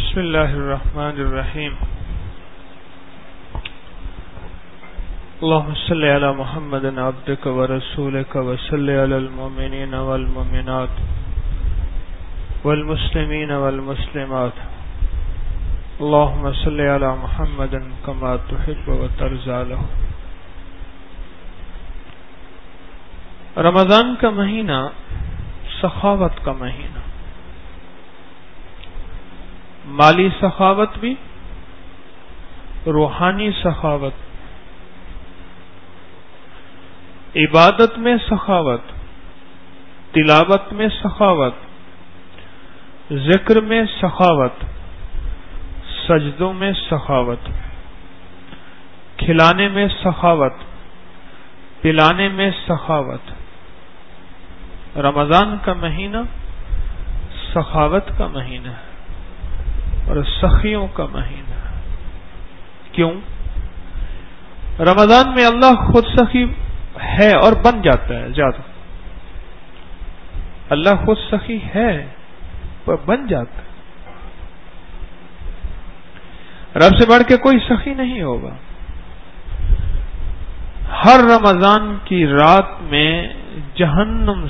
بسم اللہ الرحمن الرحیم اللهم صل علی محمد عبدک ورسولک وصل علی المؤمنین والمؤمنات والمسلمین والمسلمات اللهم صل علی محمد کما تحب وترضى له۔ رمضان کا مہینہ سخاوت کا مہینہ، مالی سخاوت بھی، روحانی سخاوت، عبادت میں سخاوت، تلاوت میں سخاوت، ذکر میں سخاوت، سجدوں میں سخاوت، کھلانے میں سخاوت، پلانے میں سخاوت۔ رمضان کا مہینہ سخاوت کا مہینہ ہے اور سخیوں کا مہینہ ہے۔ کیوں؟ رمضان میں اللہ خود سخی ہے اور بن جاتا ہے زیادہ۔ اللہ خود سخی ہے پر بن جاتا ہے۔ رب سے بڑھ کے کوئی سخی نہیں ہوگا۔ ہر رمضان کی رات میں جہنم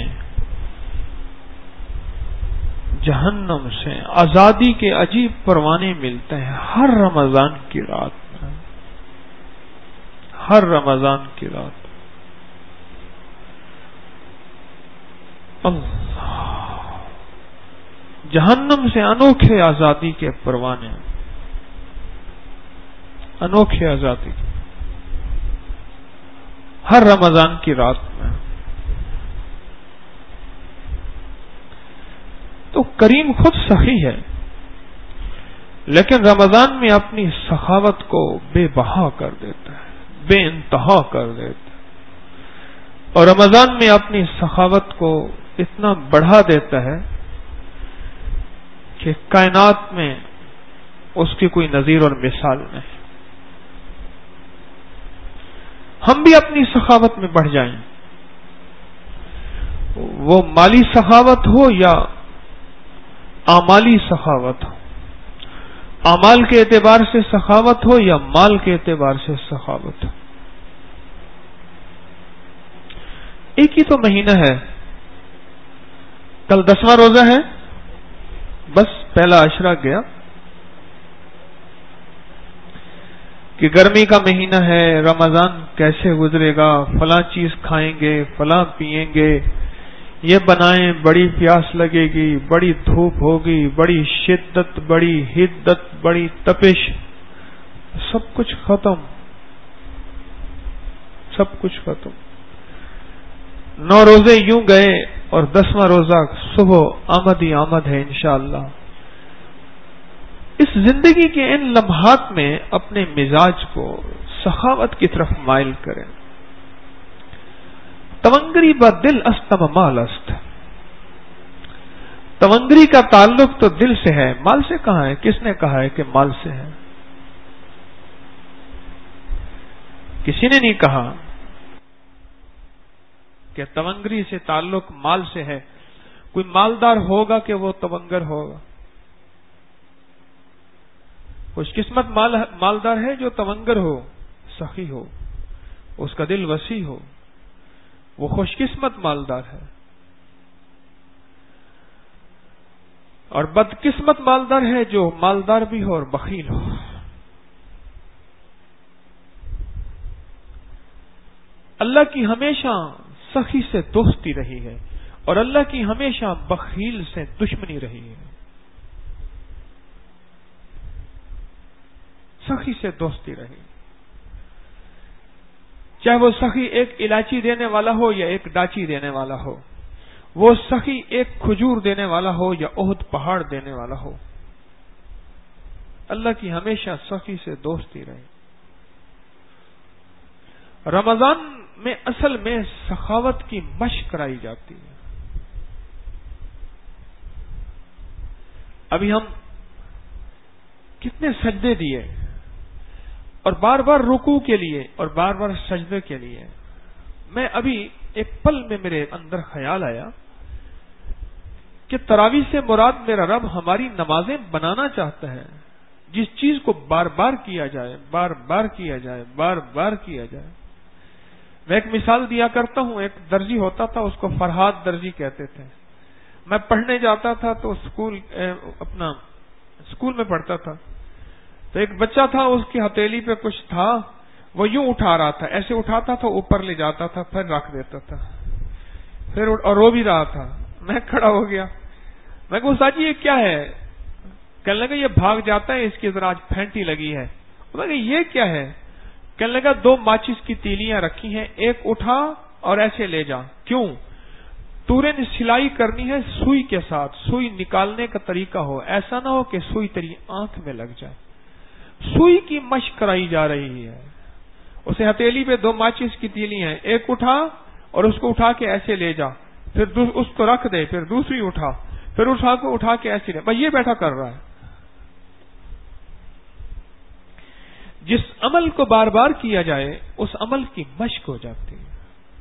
سے آزادی کے عجیب پروانے ملتے ہیں ہر رمضان کی رات میں، ہر رمضان کی رات۔ اللہ، جہنم سے انوکھے آزادی کے پروانے، انوکھے آزادی کے ہر رمضان کی رات میں۔ تو کریم خود سخی ہے، لیکن رمضان میں اپنی سخاوت کو بے بہا کر دیتا ہے، بے انتہا کر دیتا ہے، اور رمضان میں اپنی سخاوت کو اتنا بڑھا دیتا ہے کہ کائنات میں اس کی کوئی نظیر اور مثال نہیں۔ ہم بھی اپنی سخاوت میں بڑھ جائیں، وہ مالی سخاوت ہو یا اعمالی سخاوت ہو، اعمال کے اعتبار سے سخاوت ہو یا مال کے اعتبار سے سخاوت ہو۔ ایک ہی تو مہینہ ہے، کل 10واں روزہ ہے، بس پہلا عشرہ گیا کہ گرمی کا مہینہ ہے، رمضان کیسے گزرے گا، فلاں چیز کھائیں گے، فلاں پیئیں گے، یہ بنائیں، بڑی پیاس لگے گی، بڑی دھوپ ہوگی، بڑی شدت، بڑی حدت، بڑی تپش، سب کچھ ختم، سب کچھ ختم۔ 9 روزے یوں گئے اور 10واں روزہ صبح آمد ہی آمد ہے انشاءاللہ۔ اس زندگی کے ان لمحات میں اپنے مزاج کو سخاوت کی طرف مائل کریں۔ تونگری با دل استم مال است، تونگری کا تعلق تو دل سے ہے، مال سے کہاں ہے؟ کس نے کہا ہے کہ مال سے ہے؟ کسی نے نہیں کہا کہ تونگری سے تعلق مال سے ہے۔ کوئی مالدار ہوگا کہ وہ تونگر ہوگا؟ خوش قسمت مالدار ہے جو تونگر ہو، سخی ہو، اس کا دل وسیع ہو، وہ خوش قسمت مالدار ہے۔ اور بدقسمت مالدار ہے جو مالدار بھی ہو اور بخیل ہو۔ اللہ کی ہمیشہ سخی سے دوستی رہی ہے اور اللہ کی ہمیشہ بخیل سے دشمنی رہی ہے۔ سخی سے دوستی رہی، چاہے وہ سخی ایک الائچی دینے والا ہو یا ایک ڈاچی دینے والا ہو، وہ سخی ایک کھجور دینے والا ہو یا احد پہاڑ دینے والا ہو، اللہ کی ہمیشہ سخی سے دوستی رہی۔ رمضان میں اصل میں سخاوت کی مشق کرائی جاتی ہے۔ ابھی ہم کتنے سجدے دیے اور بار بار رکوع کے لیے اور بار بار سجدے کے لیے۔ میں ابھی ایک پل میں میرے اندر خیال آیا کہ تراویح سے مراد میرا رب ہماری نمازیں بنانا چاہتا ہے، جس چیز کو بار بار کیا جائے، بار بار کیا جائے، بار بار کیا جائے۔ میں ایک مثال دیا کرتا ہوں، ایک درزی ہوتا تھا، اس کو فرہاد درزی کہتے تھے۔ میں پڑھنے جاتا تھا تو اسکول میں پڑھتا تھا، تو ایک بچہ تھا، اس کی ہتھیلی پہ کچھ تھا، وہ یوں اٹھا رہا تھا، ایسے اٹھاتا تھا، اوپر لے جاتا تھا، پھر رکھ دیتا تھا، پھر اور رو بھی رہا تھا۔ میں کھڑا ہو گیا، میں کہا استاد جی یہ کیا ہے؟ کہنے لگا یہ بھاگ جاتا ہے، اس کی ذرا آج پھینٹی لگی ہے۔ میں کہا یہ کیا ہے؟ کہنے لگا 2 ماچس کی تیلیاں رکھی ہیں، ایک اٹھا اور ایسے لے جا۔ کیوں؟ تورے نے سلائی کرنی ہے سوئی کے ساتھ، سوئی نکالنے کا طریقہ ہو، ایسا نہ ہو کہ سوئی تیری آنکھ میں لگ جائے۔ سوئی کی مشق کرائی جا رہی ہے۔ اسے ہتھیلی پہ 2 ماچس کی تیلی ہیں، ایک اٹھا اور اس کو اٹھا کے ایسے لے جا، پھر اس کو رکھ دے، پھر دوسری اٹھا، پھر اٹھا کے ایسے لے۔ بس یہ بیٹھا کر رہا ہے۔ جس عمل کو بار بار کیا جائے اس عمل کی مشق ہو جاتی ہے۔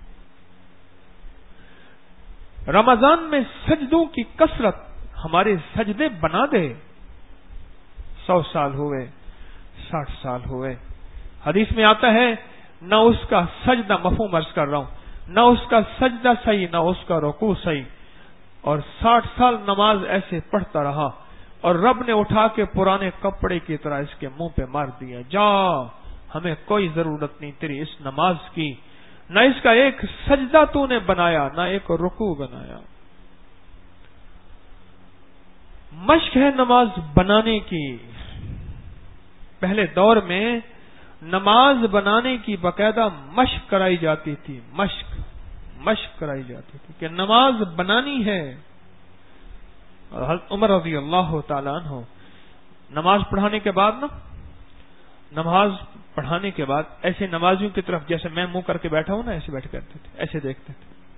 رمضان میں سجدوں کی کثرت ہمارے سجدے بنا دے۔ 100 سال ہوئے، 60 سال ہوئے، حدیث میں آتا ہے نہ اس کا سجدہ، مفہوم عرض کر رہا ہوں، نہ اس کا سجدہ صحیح، نہ اس کا رکوع صحیح، اور 60 سال نماز ایسے پڑھتا رہا، اور رب نے اٹھا کے پرانے کپڑے کی طرح اس کے منہ پہ مار دیا، جا ہمیں کوئی ضرورت نہیں تیری اس نماز کی، نہ اس کا ایک سجدہ تو نے بنایا، نہ ایک رکوع بنایا۔ مشق ہے نماز بنانے کی۔ پہلے دور میں نماز بنانے کی باقاعدہ مشق کرائی جاتی تھی، مشق کرائی جاتی تھی کہ نماز بنانی ہے۔ اور حضرت عمر رضی اللہ تعالی عنہ نماز پڑھانے کے بعد ایسے نمازیوں کی طرف، جیسے میں منہ کر کے بیٹھا ہوں نا، ایسے بیٹھ کرتے تھے، ایسے دیکھتے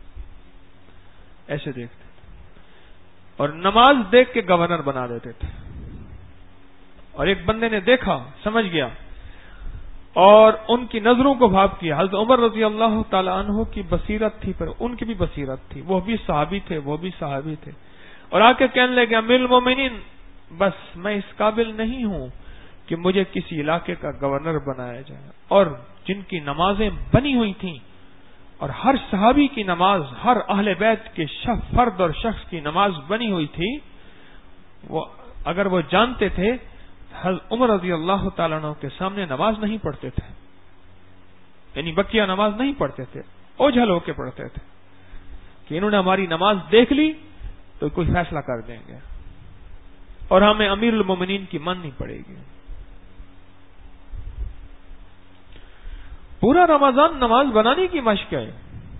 تھے، اور نماز دیکھ کے گورنر بنا دیتے تھے۔ اور ایک بندے نے دیکھا، سمجھ گیا، اور ان کی نظروں کو بھاپ کیا۔ حضرت عمر رضی اللہ تعالی عنہ کی بصیرت تھی، پر ان کی بھی بصیرت تھی، وہ بھی صحابی تھے، وہ بھی صحابی تھے، اور آ کے کہنے لگے امیر المومنین، بس میں اس قابل نہیں ہوں کہ مجھے کسی علاقے کا گورنر بنایا جائے۔ اور جن کی نمازیں بنی ہوئی تھیں، اور ہر صحابی کی نماز، ہر اہل بیت کے فرد اور شخص کی نماز بنی ہوئی تھی، وہ اگر وہ جانتے تھے، حضرت عمر رضی اللہ تعالیٰ عنہ کے سامنے نماز نہیں پڑھتے تھے، یعنی بقیہ نماز نہیں پڑھتے تھے، اوجھل ہو کے پڑھتے تھے کہ انہوں نے ہماری نماز دیکھ لی تو کوئی فیصلہ کر دیں گے، اور ہمیں امیر المومنین کی ماننی پڑے گی۔ پورا رمضان نماز بنانے کی مشق ہے۔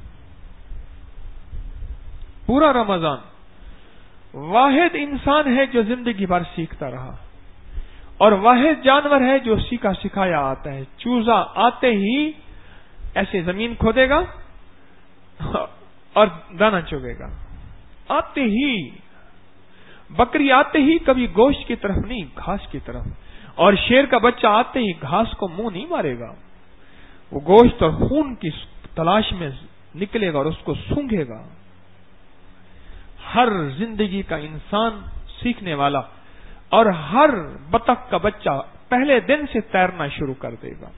پورا رمضان واحد انسان ہے جو زندگی بھر سیکھتا رہا، اور واحد جانور ہے جو سیکھا سکھایا آتا ہے۔ چوزا آتے ہی ایسے زمین کھودے گا اور دانا چگے گا، آتے ہی۔ بکری آتے ہی کبھی گوشت کی طرف نہیں، گھاس کی طرف، اور شیر کا بچہ آتے ہی گھاس کو منہ نہیں مارے گا، وہ گوشت اور خون کی تلاش میں نکلے گا اور اس کو سونگھے گا۔ ہر زندگی کا انسان سیکھنے والا، اور ہر بطخ کا بچہ پہلے دن سے تیرنا شروع کر دے گا۔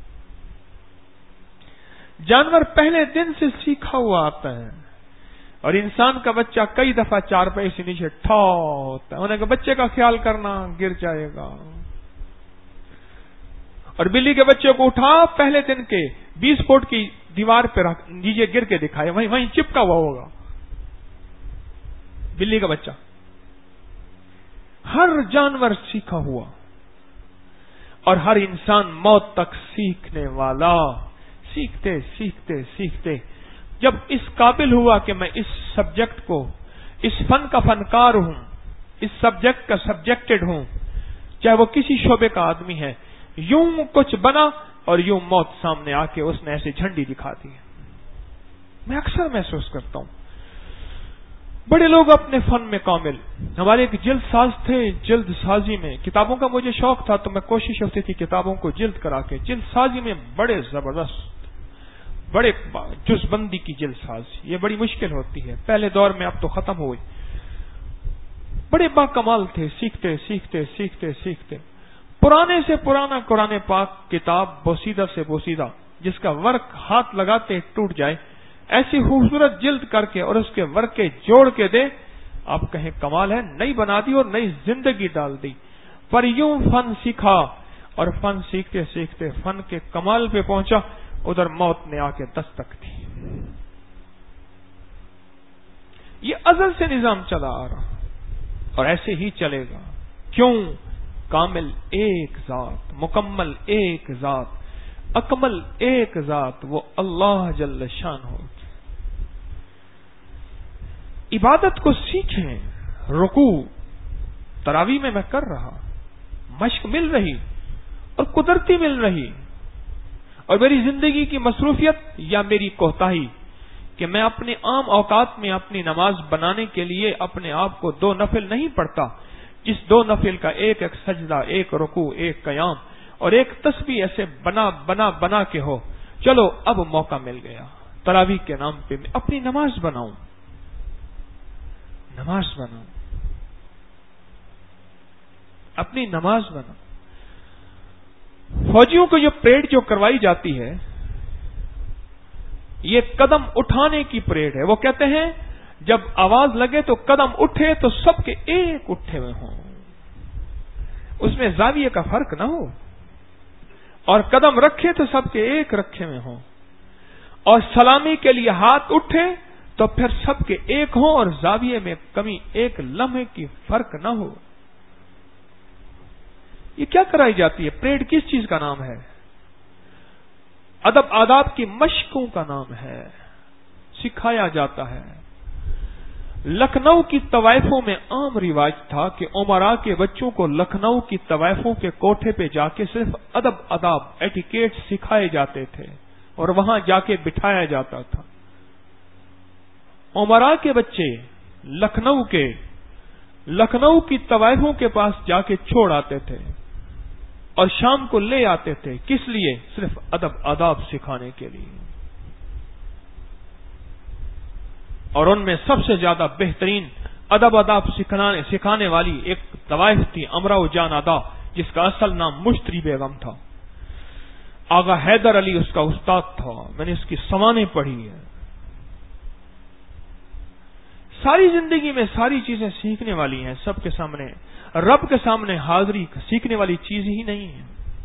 جانور پہلے دن سے سیکھا ہوا آتا ہے، اور انسان کا بچہ کئی دفعہ 4 پائے سے نیچے ٹھا ہوتا ہے، انہیں کہ بچے کا خیال کرنا، گر جائے گا۔ اور بلی کے بچے کو اٹھا، پہلے دن کے 20 فٹ کی دیوار پہ رکھ نیچے گر کے دکھائے، وہیں چپکا ہوا ہوگا بلی کا بچہ۔ ہر جانور سیکھا ہوا، اور ہر انسان موت تک سیکھنے والا۔ سیکھتے سیکھتے سیکھتے جب اس قابل ہوا کہ میں اس سبجیکٹ کو، اس فن کا فنکار ہوں، اس سبجیکٹ کا سبجیکٹڈ ہوں، چاہے وہ کسی شعبے کا آدمی ہے، یوں کچھ بنا اور یوں موت سامنے آ کے اس نے ایسے جھنڈی دکھا دی۔ میں اکثر محسوس کرتا ہوں بڑے لوگ اپنے فن میں کامل۔ ہمارے ایک جلد ساز تھے، جلد سازی میں کتابوں کا مجھے شوق تھا، تو میں کوشش ہوتی تھی کتابوں کو جلد کرا کے، جلد سازی میں بڑے زبردست، بڑے جز بندی کی جلد سازی، یہ بڑی مشکل ہوتی ہے، پہلے دور میں، اب تو ختم ہوئی۔ بڑے باکمال تھے، سیکھتے سیکھتے سیکھتے سیکھتے پرانے سے پرانا قرآن پاک کتاب بوسیدہ سے بوسیدہ جس کا ورق ہاتھ لگاتے ٹوٹ جائے ایسی خوبصورت جلد کر کے اور اس کے ورقے جوڑ کے دے، آپ کہیں کمال ہے، نئی بنا دی اور نئی زندگی ڈال دی۔ پر یوں فن سیکھا اور فن سیکھتے سیکھتے فن کے کمال پہ پہنچا، ادھر موت نے آ کے دستک دی۔ یہ ازل سے نظام چلا آ رہا اور ایسے ہی چلے گا۔ کیوں؟ کامل ایک ذات، مکمل ایک ذات، اکمل ایک ذات، وہ اللہ جل شانہ۔ عبادت کو سیکھیں، رکوع تراویح میں کر رہا، مشق مل رہی اور قدرتی مل رہی، اور میری زندگی کی مصروفیت یا میری کوتاہی کہ میں اپنے عام اوقات میں اپنی نماز بنانے کے لیے اپنے آپ کو 2 نفل نہیں پڑھتا، جس 2 نفل کا ایک ایک سجدہ، ایک رکوع، ایک قیام اور ایک تسبیح ایسے بنا کے ہو، چلو اب موقع مل گیا تراویح کے نام پہ میں اپنی نماز بناؤں، اپنی نماز بناؤں۔ فوجیوں کو یہ پریڈ جو کروائی جاتی ہے، یہ قدم اٹھانے کی پریڈ ہے۔ وہ کہتے ہیں جب آواز لگے تو قدم اٹھے تو سب کے ایک اٹھے ہوئے ہوں، اس میں زاویے کا فرق نہ ہو، اور قدم رکھے تو سب کے ایک رکھے ہوئے ہوں، اور سلامی کے لیے ہاتھ اٹھے تو پھر سب کے ایک ہوں اور زاویے میں کمی ایک لمحے کی فرق نہ ہو۔ یہ کیا کرائی جاتی ہے؟ پریڈ کس چیز کا نام ہے؟ ادب آداب کی مشقوں کا نام ہے، سکھایا جاتا ہے۔ لکھنؤ کی طوائفوں میں عام رواج تھا کہ امراء کے بچوں کو لکھنؤ کی طوائفوں کے کوٹھے پہ جا کے صرف ادب آداب ایٹیکیٹ سکھائے جاتے تھے اور وہاں جا کے بٹھایا جاتا تھا۔ امراء کے بچے لکھنؤ کی طوائفوں کے پاس جا کے چھوڑ آتے تھے اور شام کو لے آتے تھے، کس لیے؟ صرف ادب آداب سکھانے کے لیے۔ اور ان میں سب سے زیادہ بہترین ادب آداب سکھانے والی ایک طوائف تھی، امراء جان ادا، جس کا اصل نام مشتری بیگم تھا۔ آغا حیدر علی اس کا استاد تھا، میں نے اس کی سوانح پڑھی ہے۔ ساری زندگی میں ساری چیزیں سیکھنے والی ہیں، سب کے سامنے، رب کے سامنے حاضری سیکھنے والی چیز ہی نہیں ہے۔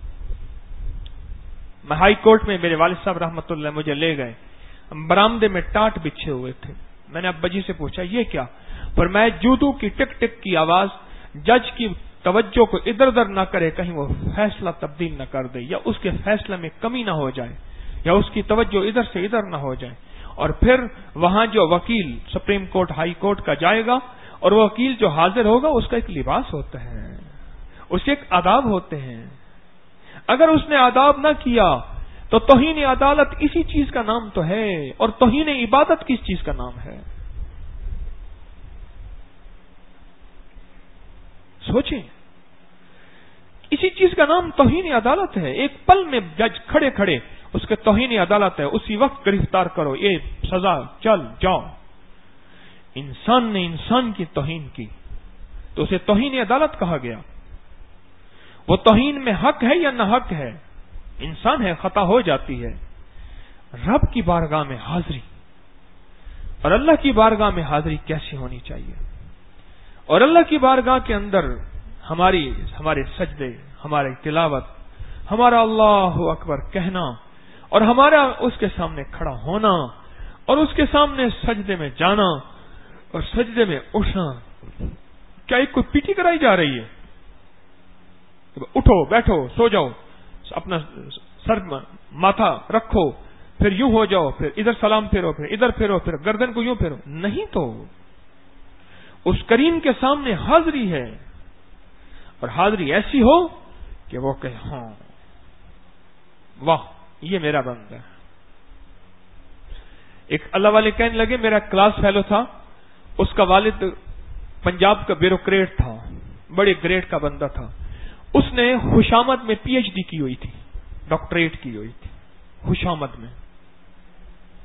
میں ہائی کورٹ میں میرے والد صاحب رحمت اللہ مجھے لے گئے، برآمدے میں ٹاٹ بچھے ہوئے تھے۔ میں نے ابا جی سے پوچھا یہ کیا؟ پر میں جوتوں کی ٹک ٹک کی آواز جج کی توجہ کو ادھر ادھر نہ کرے، کہیں وہ فیصلہ تبدیل نہ کر دے، یا اس کے فیصلے میں کمی نہ ہو جائے، یا اس کی توجہ ادھر سے ادھر نہ ہو جائے۔ اور پھر وہاں جو وکیل سپریم کورٹ ہائی کورٹ کا جائے گا اور وہ وکیل جو حاضر ہوگا اس کا ایک لباس ہوتا ہے، اس کے ایک آداب ہوتے ہیں۔ اگر اس نے آداب نہ کیا تو توہین عدالت اسی چیز کا نام تو ہے، اور توہین عبادت کس چیز کا نام ہے؟ سوچیں، اسی چیز کا نام توہین عدالت ہے۔ ایک پل میں جج کھڑے کھڑے اس کے توہین عدالت ہے، اسی وقت گرفتار کرو، یہ سزا، چل جاؤ۔ انسان نے انسان کی توہین کی تو اسے توہین عدالت کہا گیا۔ وہ توہین میں حق ہے یا نہ حق ہے؟ انسان ہے، خطا ہو جاتی ہے۔ رب کی بارگاہ میں حاضری اور اللہ کی بارگاہ میں حاضری کیسی ہونی چاہیے؟ اور اللہ کی بارگاہ کے اندر ہمارے سجدے، ہماری تلاوت، ہمارا اللہ اکبر کہنا، اور ہمارا اس کے سامنے کھڑا ہونا، اور اس کے سامنے سجدے میں جانا اور سجدے میں اٹھنا۔ کیا ایک کوئی پیٹی کرائی جا رہی ہے؟ اٹھو، بیٹھو، سو جاؤ، اپنا سر ماتھا رکھو، پھر یوں ہو جاؤ، پھر ادھر سلام پھیرو، پھر ادھر پھیرو، پھر گردن کو یوں پھیرو، نہیں تو اس کریم کے سامنے حاضری ہے، اور حاضری ایسی ہو کہ وہ کہے ہاں واہ یہ میرا بندہ ہے۔ ایک اللہ والے کہنے لگے، میرا کلاس فیلو تھا، اس کا والد پنجاب کا بیوروکریٹ تھا، بڑے گریڈ کا بندہ تھا، اس نے خوشامد میں پی ایچ ڈی کی ہوئی تھی، ڈاکٹریٹ کی ہوئی تھی خوشامد میں۔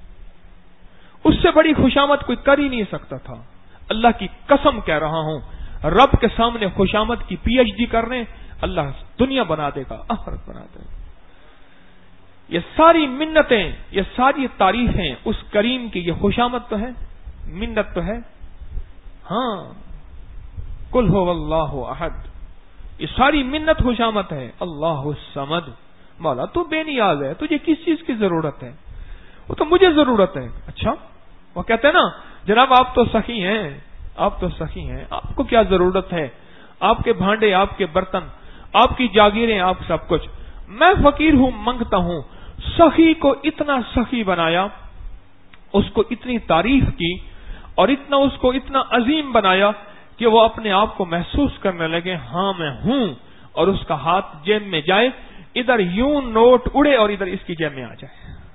اس سے بڑی خوشامد کوئی کر ہی نہیں سکتا تھا۔ اللہ کی قسم کہہ رہا ہوں، رب کے سامنے خوشامد کی پی ایچ ڈی کرنے، اللہ دنیا بنا دے گا، آخرت بنا دے گا۔ یہ ساری منتیں، یہ ساری تعریفیں اس کریم کی، یہ خوشامد تو ہے، منت تو ہے۔ ہاں، قل هو اللہ احد، یہ ساری منت خوشامد ہے۔ اللہ الصمد، مولا تو بے نیاز ہے، تجھے کس چیز کی ضرورت ہے؟ وہ تو مجھے ضرورت ہے۔ اچھا، وہ کہتے ہیں نا جناب آپ تو سخی ہیں، آپ تو سخی ہیں، آپ کو کیا ضرورت ہے؟ آپ کے بھانڈے، آپ کے برتن، آپ کی جاگیریں، آپ سب کچھ، میں فقیر ہوں، منگتا ہوں۔ سخی کو اتنا سخی بنایا، اس کو اتنی تعریف کی اور اس کو اتنا عظیم بنایا کہ وہ اپنے آپ کو محسوس کرنے لگے ہاں میں ہوں، اور اس کا ہاتھ جیب میں جائے، ادھر یوں نوٹ اڑے اور ادھر اس کی جیب میں آ جائے۔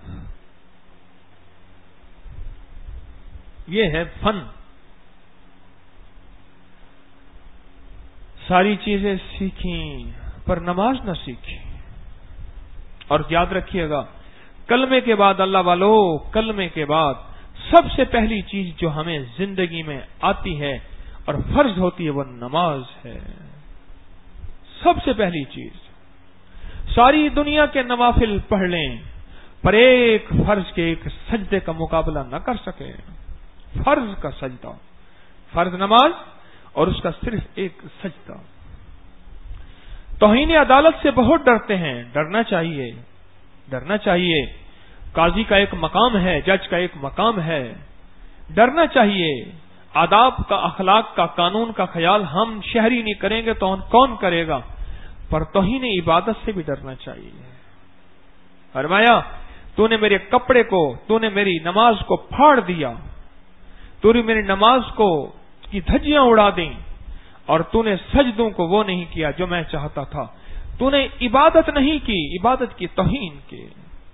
یہ ہے فن۔ ساری چیزیں سیکھیں پر نماز نہ سیکھی۔ اور یاد رکھیے گا، کلمے کے بعد اللہ والو، کلمے کے بعد سب سے پہلی چیز جو ہمیں زندگی میں آتی ہے اور فرض ہوتی ہے وہ نماز ہے۔ سب سے پہلی چیز، ساری دنیا کے نوافل پڑھ لیں پر ایک فرض کے، ایک سجدے کا مقابلہ نہ کر سکے۔ فرض کا سجدہ، فرض نماز اور اس کا صرف ایک سجدہ۔ توہین عدالت سے بہت ڈرتے ہیں، ڈرنا چاہیے، ڈرنا چاہیے۔ قاضی کا ایک مقام ہے، جج کا ایک مقام ہے، ڈرنا چاہیے۔ آداب کا، اخلاق کا، قانون کا خیال ہم شہری نہیں کریں گے تو کون کرے گا؟ پر توہین عبادت سے بھی ڈرنا چاہیے۔ فرمایا تو نے میرے کپڑے کو، تو نے میری نماز کو پھاڑ دیا، تو نے میری نماز کو کی دھجیاں اڑا دیں، اور تو نے سجدوں کو وہ نہیں کیا جو میں چاہتا تھا، تو نے عبادت نہیں کی، عبادت کی توہین کی۔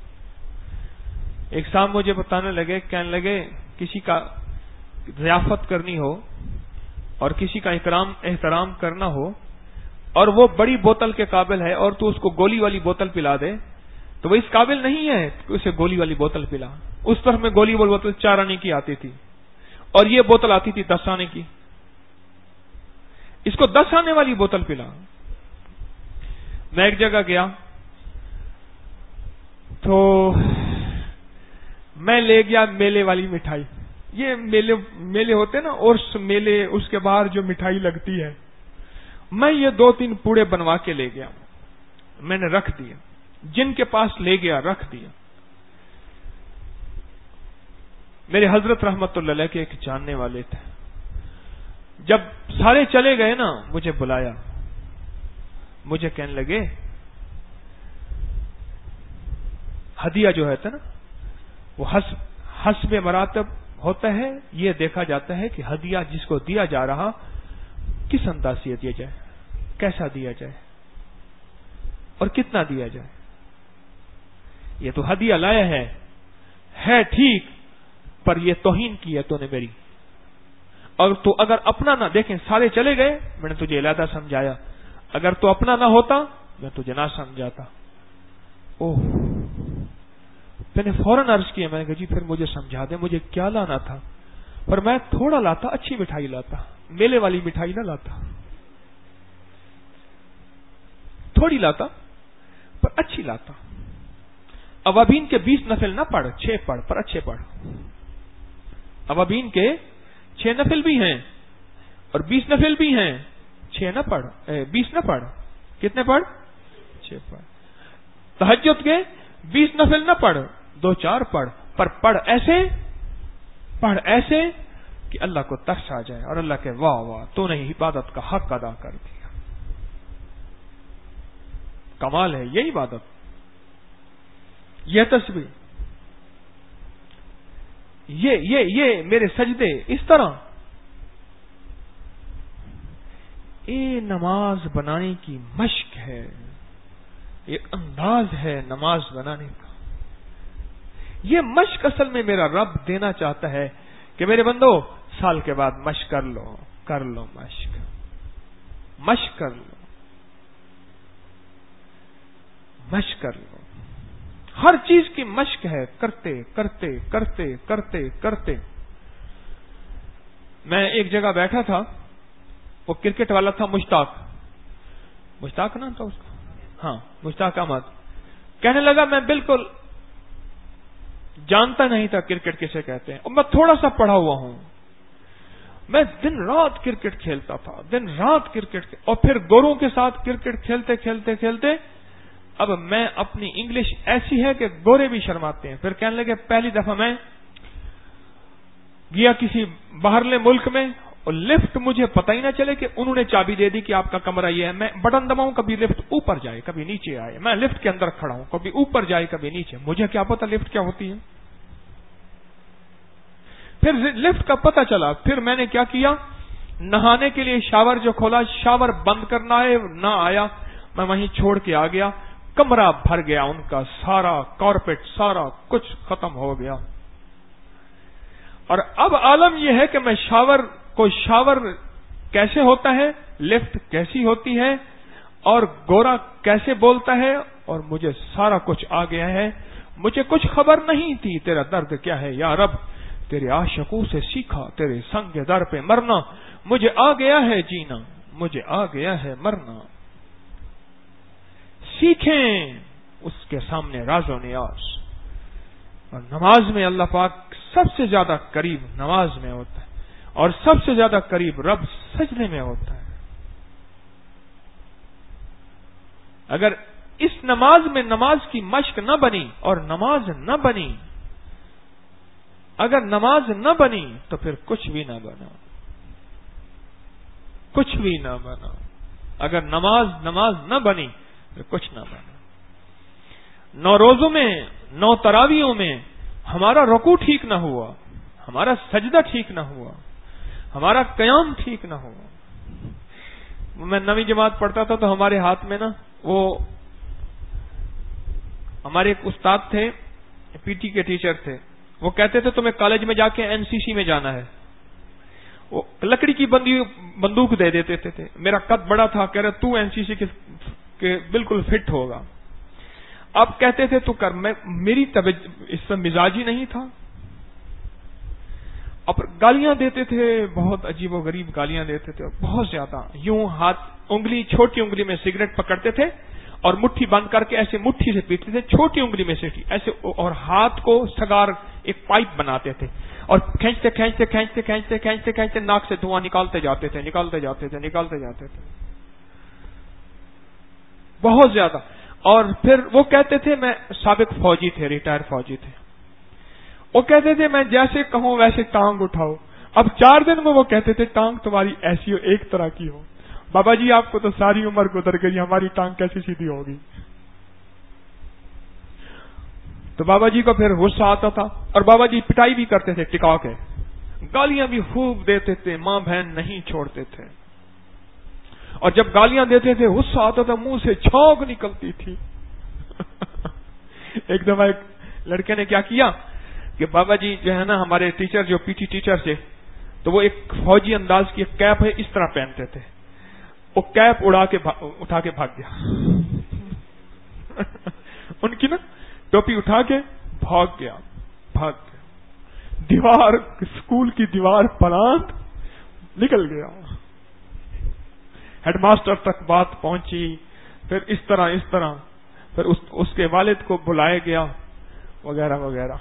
ایک صاحب مجھے بتانے لگے، کہنے لگے کسی کا ضیافت کرنی ہو اور کسی کا احترام کرنا ہو اور وہ بڑی بوتل کے قابل ہے اور تو اس کو گولی والی بوتل پلا دے تو وہ اس قابل نہیں ہے کہ اسے گولی والی بوتل پلا۔ اس طرف میں گولی والی بوتل 4 آنے کی آتی تھی اور یہ بوتل آتی تھی 10 آنے کی، اس کو 10 آنے والی بوتل پلا۔ میں ایک جگہ گیا تو میں لے گیا میلے والی مٹھائی، یہ میلے ہوتے نا، اور میلے اس کے باہر جو مٹھائی لگتی ہے، میں یہ 2-3 پوڑے بنوا کے لے گیا، میں نے رکھ دیا، جن کے پاس لے گیا رکھ دیا۔ میرے حضرت رحمت اللہ علیہ کے ایک جاننے والے تھے، جب سارے چلے گئے نا مجھے بلایا، مجھے کہنے لگے ہدیہ جو ہے نا وہ حسب مراتب ہوتا ہے، یہ دیکھا جاتا ہے کہ ہدیہ جس کو دیا جا رہا کس انداز سے دیا جائے، کیسا دیا جائے اور کتنا دیا جائے۔ یہ تو ہدیہ لایا ہے ٹھیک، پر یہ توہین کی ہے تو نے میری، اور تو اگر اپنا نہ، دیکھیں سارے چلے گئے، میں نے تجھے علیحدہ سمجھایا، اگر تو اپنا نہ ہوتا میں تجھے نہ سمجھاتا۔ اوہ، میں نے فوراً عرض کیا، میں نے کہا جی پھر مجھے سمجھا دیں مجھے کیا لانا تھا، پر میں تھوڑا لاتا، اچھی مٹھائی لاتا، میلے والی مٹھائی نہ لاتا، تھوڑی لاتا پر اچھی لاتا۔ اوابین کے 20 نفل نہ پڑھ، 6 پڑھ، پر اچھے پڑھ۔ اوابین کے 6 نفل بھی ہیں اور 20 نفل بھی ہیں، 6 نہ پڑھ، 20 نہ پڑھ، کتنے پڑھ؟ 6 پڑھ۔ تہجد کے 20 نفل نہ پڑھ، 2-4 پڑھ، پر پڑھ ایسے کہ اللہ کو ترس آ جائے اور اللہ کے واہ واہ تو نے عبادت کا حق ادا کر دیا۔ کمال ہے یہ عبادت، یہ تسبیح، یہ میرے سجدے اس طرح۔ یہ نماز بنانے کی مشق ہے، ایک انداز ہے نماز بنانے کا۔ یہ مشق اصل میں میرا رب دینا چاہتا ہے کہ میرے بندو سال کے بعد مشق کر لو مشق کر لو، ہر چیز کی مشق ہے، کرتے کرتے کرتے کرتے کرتے۔ میں ایک جگہ بیٹھا تھا، وہ کرکٹ والا تھا مشتاق نا تھا اس کا، ہاں مشتاق احمد، کہنے لگا میں بالکل جانتا نہیں تھا کرکٹ کسے کہتے ہیں، اور میں تھوڑا سا پڑھا ہوا ہوں، میں دن رات کرکٹ کھیلتا تھا، دن رات کرکٹ، اور پھر گوروں کے ساتھ کرکٹ کھیلتے کھیلتے کھیلتے اب میں اپنی انگلش ایسی ہے کہ گورے بھی شرماتے ہیں۔ پھر کہنے لگے پہلی دفعہ میں گیا کسی باہرلے ملک میں، اور لفٹ مجھے پتہ ہی نہ چلے کہ انہوں نے چابی دے دی کہ آپ کا کمرہ یہ ہے، میں بٹن دباؤں کبھی لفٹ اوپر جائے کبھی نیچے آئے، میں لفٹ کے اندر کھڑا ہوں کبھی اوپر جائے کبھی نیچے، مجھے کیا پتا لفٹ کیا ہوتی ہے۔ پھر لفٹ کا پتہ چلا، پھر میں نے کیا کیا، نہانے کے لیے شاور جو کھولا، شاور بند کرنا ہے نہ آیا، میں وہیں چھوڑ کے آ گیا، کمرہ بھر گیا ان کا، سارا کارپیٹ سارا کچھ ختم ہو گیا۔ اور اب عالم یہ ہے کہ میں شاور کیسے ہوتا ہے، لفٹ کیسی ہوتی ہے، اور گورا کیسے بولتا ہے، اور مجھے سارا کچھ آ گیا ہے۔ مجھے کچھ خبر نہیں تھی تیرا درد کیا ہے یا رب، تیرے عاشقوں سے سیکھا تیرے سنگ در پہ مرنا، مجھے آ گیا ہے جینا، مجھے آ گیا ہے مرنا۔ سیکھیں اس کے سامنے راز و نیاز۔ اور نماز میں اللہ پاک سب سے زیادہ قریب نماز میں ہوتا ہے، اور سب سے زیادہ قریب رب سجدے میں ہوتا ہے۔ اگر اس نماز میں نماز کی مشق نہ بنی اور نماز نہ بنی، اگر نماز نہ بنی تو پھر کچھ بھی نہ بنا، کچھ بھی نہ بنا۔ اگر نماز نہ بنی پھر کچھ نہ بنا۔ 9 روزوں میں 9 تراویحوں میں ہمارا رکوع ٹھیک نہ ہوا، ہمارا سجدہ ٹھیک نہ ہوا، ہمارا قیام ٹھیک نہ ہوا۔ میں نویں جماعت پڑھتا تھا تو ہمارے ہاتھ میں نا وہ ہمارے ایک استاد تھے، پی ٹی کے ٹیچر تھے، وہ کہتے تھے تمہیں کالج میں جا کے این سی سی میں جانا ہے۔ وہ لکڑی کی بندوق دے دیتے تھے، میرا قد بڑا تھا، کہہ رہے تو این سی سی کے بالکل فٹ ہوگا۔ اب کہتے تھے تو کر، میری اس سے مزاج ہی نہیں تھا۔ اب گالیاں دیتے تھے، بہت عجیب و غریب گالیاں دیتے تھے، بہت زیادہ۔ یوں ہاتھ چھوٹی انگلی میں سگریٹ پکڑتے تھے اور مٹھی بند کر کے ایسے مٹھی سے پیٹتے تھے، چھوٹی انگلی میں سے ایسے، اور ہاتھ کو سگار ایک پائپ بناتے تھے اور کھینچتے کھینچتے کھینچتے کھینچتے کھینچتے کھینچتے ناک سے دھواں نکالتے جاتے تھے، نکالتے جاتے تھے، نکالتے جاتے تھے، بہت زیادہ۔ اور پھر وہ کہتے تھے، میں سابق فوجی تھے، ریٹائر فوجی تھے، وہ کہتے تھے میں جیسے کہوں ویسے ٹانگ اٹھاؤ۔ اب 4 دن میں وہ کہتے تھے ٹانگ تمہاری ایسی ہو، ایک طرح کی ہو۔ بابا جی آپ کو تو ساری عمر گزر گئی، ہماری ٹانگ کیسے سیدھی ہوگی؟ تو بابا جی کو پھر غصہ آتا تھا، اور بابا جی پٹائی بھی کرتے تھے ٹکا کے، گالیاں بھی خوب دیتے تھے، ماں بہن نہیں چھوڑتے تھے۔ اور جب گالیاں دیتے تھے غصہ آتا تھا، منہ سے چھونک نکلتی تھی۔ ایک دفعہ ایک لڑکے نے کیا کیا کہ بابا جی جو ہے نا ہمارے ٹیچر، جو پی ٹی ٹیچر تھے، تو وہ ایک فوجی انداز کی ایک کیپ ہے، اس طرح پہنتے تھے، وہ کیپ اٹھا کے بھاگ گیا۔ ان کی نا ٹوپی اٹھا کے بھاگ گیا۔ دیوار، اسکول کی دیوار پلانٹ نکل گیا۔ ہیڈ ماسٹر تک بات پہنچی، پھر اس طرح پھر اس کے والد کو بلایا گیا، وغیرہ وغیرہ۔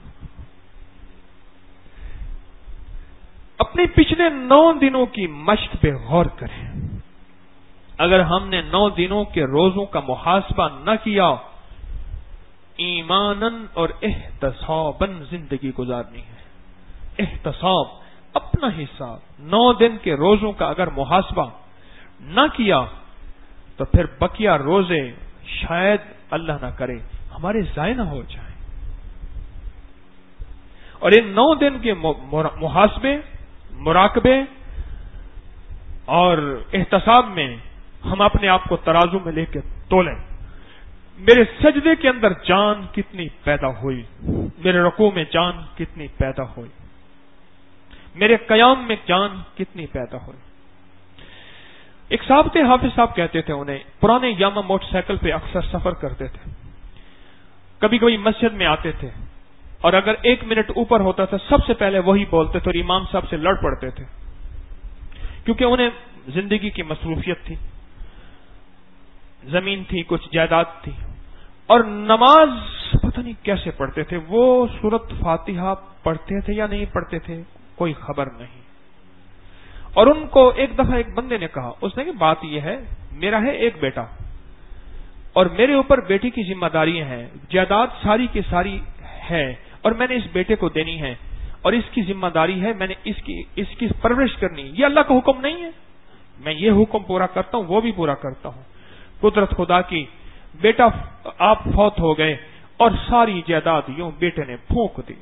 اپنے پچھلے 9 دنوں کی مشق پہ غور کریں۔ اگر ہم نے 9 دنوں کے روزوں کا محاسبہ نہ کیا، ایماناً اور احتساباً زندگی گزارنی ہے۔ احتساب، اپنا حساب، 9 دن کے روزوں کا اگر محاسبہ نہ کیا تو پھر بقیہ روزے شاید اللہ نہ کرے ہمارے ضائع نہ ہو جائیں۔ اور ان 9 دن کے محاسبے، مراقبے اور احتساب میں ہم اپنے آپ کو ترازو میں لے کے تولیں۔ میرے سجدے کے اندر جان کتنی پیدا ہوئی، میرے رکوع میں جان کتنی پیدا ہوئی، میرے قیام میں جان کتنی پیدا ہوئی۔ ایک صاحب تھے، حافظ صاحب کہتے تھے انہیں، پرانے یاما موٹر سائیکل پہ اکثر سفر کرتے تھے، کبھی کبھی مسجد میں آتے تھے، اور اگر 1 منٹ اوپر ہوتا تھا سب سے پہلے وہی بولتے تھے اور امام صاحب سے لڑ پڑتے تھے، کیونکہ انہیں زندگی کی مصروفیت تھی، زمین تھی، کچھ جائیداد تھی، اور نماز پتہ نہیں کیسے پڑھتے تھے، وہ سورۃ فاتحہ پڑھتے تھے یا نہیں پڑھتے تھے کوئی خبر نہیں۔ اور ان کو ایک دفعہ ایک بندے نے کہا، اس نے کہ بات یہ ہے، میرا ہے ایک بیٹا اور میرے اوپر بیٹی کی ذمہ داریاں ہیں، جائیداد ساری کی ساری ہے اور میں نے اس بیٹے کو دینی ہے اور اس کی ذمہ داری ہے، میں نے اس کی پرورش کرنی، یہ اللہ کا حکم نہیں ہے، میں یہ حکم پورا کرتا ہوں، وہ بھی پورا کرتا ہوں۔ قدرت خدا کی، بیٹا آپ فوت ہو گئے اور ساری جائیداد یوں بیٹے نے پھونک دی۔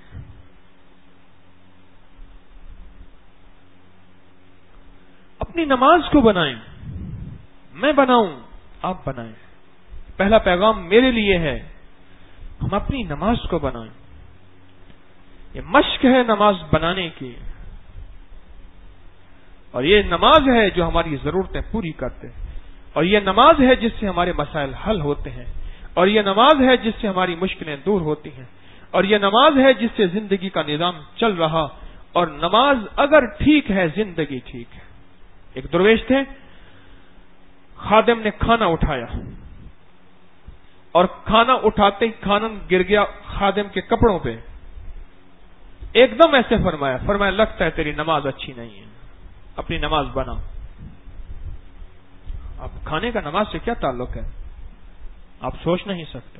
اپنی نماز کو بنائیں، میں بناؤں آپ بنائیں، پہلا پیغام میرے لیے ہے، ہم اپنی نماز کو بنائیں۔ یہ مشق ہے نماز بنانے کی، اور یہ نماز ہے جو ہماری ضرورتیں پوری کرتے ہیں، اور یہ نماز ہے جس سے ہمارے مسائل حل ہوتے ہیں، اور یہ نماز ہے جس سے ہماری مشکلیں دور ہوتی ہیں، اور یہ نماز ہے جس سے زندگی کا نظام چل رہا، اور نماز اگر ٹھیک ہے زندگی ٹھیک ہے۔ ایک درویش تھے، خادم نے کھانا اٹھایا اور کھانا اٹھاتے ہی کھانا گر گیا خادم کے کپڑوں پہ، ایک دم ایسے فرمایا لگتا ہے تیری نماز اچھی نہیں ہے، اپنی نماز بنا۔ اب کھانے کا نماز سے کیا تعلق ہے آپ سوچ نہیں سکتے۔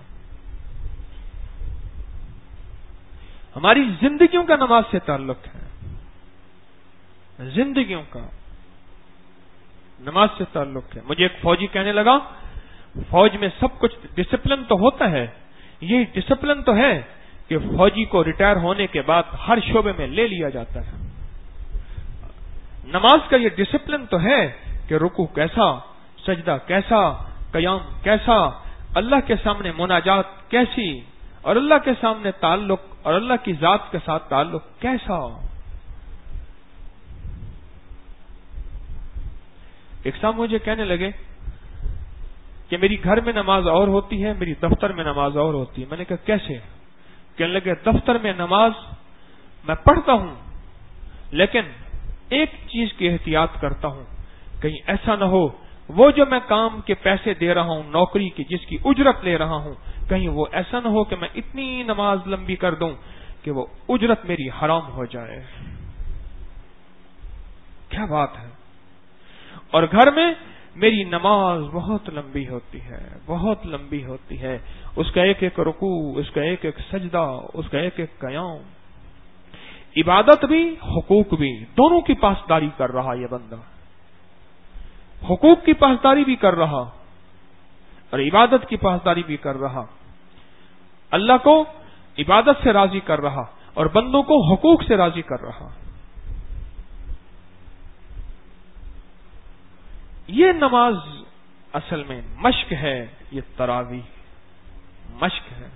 ہماری زندگیوں کا نماز سے تعلق ہے، زندگیوں کا نماز سے تعلق ہے۔ مجھے ایک فوجی کہنے لگا، فوج میں سب کچھ ڈسپلن تو ہوتا ہے، یہ ڈسپلن تو ہے کہ فوجی کو ریٹائر ہونے کے بعد ہر شعبے میں لے لیا جاتا ہے، نماز کا یہ ڈسپلن تو ہے کہ رکوع کیسا، سجدہ کیسا، قیام کیسا، اللہ کے سامنے مناجات کیسی، اور اللہ کے سامنے تعلق اور اللہ کی ذات کے ساتھ تعلق کیسا۔ ایک صاحب مجھے کہنے لگے کہ میری گھر میں نماز اور ہوتی ہے، میری دفتر میں نماز اور ہوتی ہے۔ میں نے کہا کیسے؟ کہنے لگے دفتر میں نماز میں پڑھتا ہوں لیکن ایک چیز کی احتیاط کرتا ہوں، کہیں ایسا نہ ہو وہ جو میں کام کے پیسے دے رہا ہوں، نوکری کی جس کی اجرت لے رہا ہوں، کہیں وہ ایسا نہ ہو کہ میں اتنی نماز لمبی کر دوں کہ وہ اجرت میری حرام ہو جائے۔ کیا بات ہے! اور گھر میں میری نماز بہت لمبی ہوتی ہے، بہت لمبی ہوتی ہے، اس کا ایک ایک رکوع، اس کا ایک ایک سجدہ، اس کا ایک ایک قیام، عبادت بھی حقوق بھی، دونوں کی پاسداری کر رہا یہ بندہ، حقوق کی پاسداری بھی کر رہا اور عبادت کی پاسداری بھی کر رہا، اللہ کو عبادت سے راضی کر رہا اور بندوں کو حقوق سے راضی کر رہا۔ یہ نماز اصل میں مشق ہے، یہ تراویح مشق ہے۔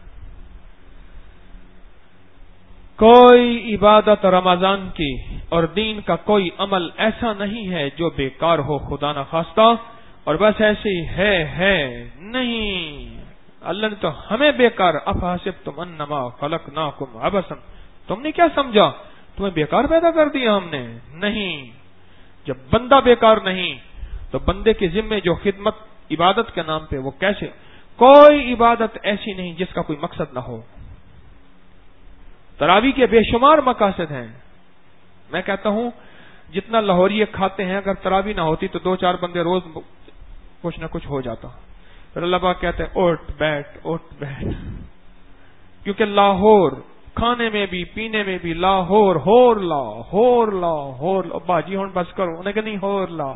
کوئی عبادت رمضان کی اور دین کا کوئی عمل ایسا نہیں ہے جو بیکار ہو خدا نہ خواستہ، اور بس ایسے ہی ہے نہیں۔ اللہ نے تو ہمیں بیکار، افحسبتم انما خلقناکم عبثا، تم نے کیا سمجھا تمہیں بیکار پیدا کر دیا ہم نے؟ نہیں، جب بندہ بیکار نہیں تو بندے کے ذمے جو خدمت عبادت کے نام پہ وہ کیسے؟ کوئی عبادت ایسی نہیں جس کا کوئی مقصد نہ ہو۔ تراویح کے بے شمار مقاصد ہیں۔ میں کہتا ہوں جتنا لاہوری کھاتے ہیں، اگر تراویح نہ ہوتی تو 2-4 بندے روز کچھ نہ کچھ ہو جاتا۔ پھر اللہ پاک کہتے ہیں اٹھ بیٹھ، کیونکہ لاہور کھانے میں بھی پینے میں بھی لاہور، ہور لا باجی ہون بس کرو، انہیں کہ نہیں ہور لا۔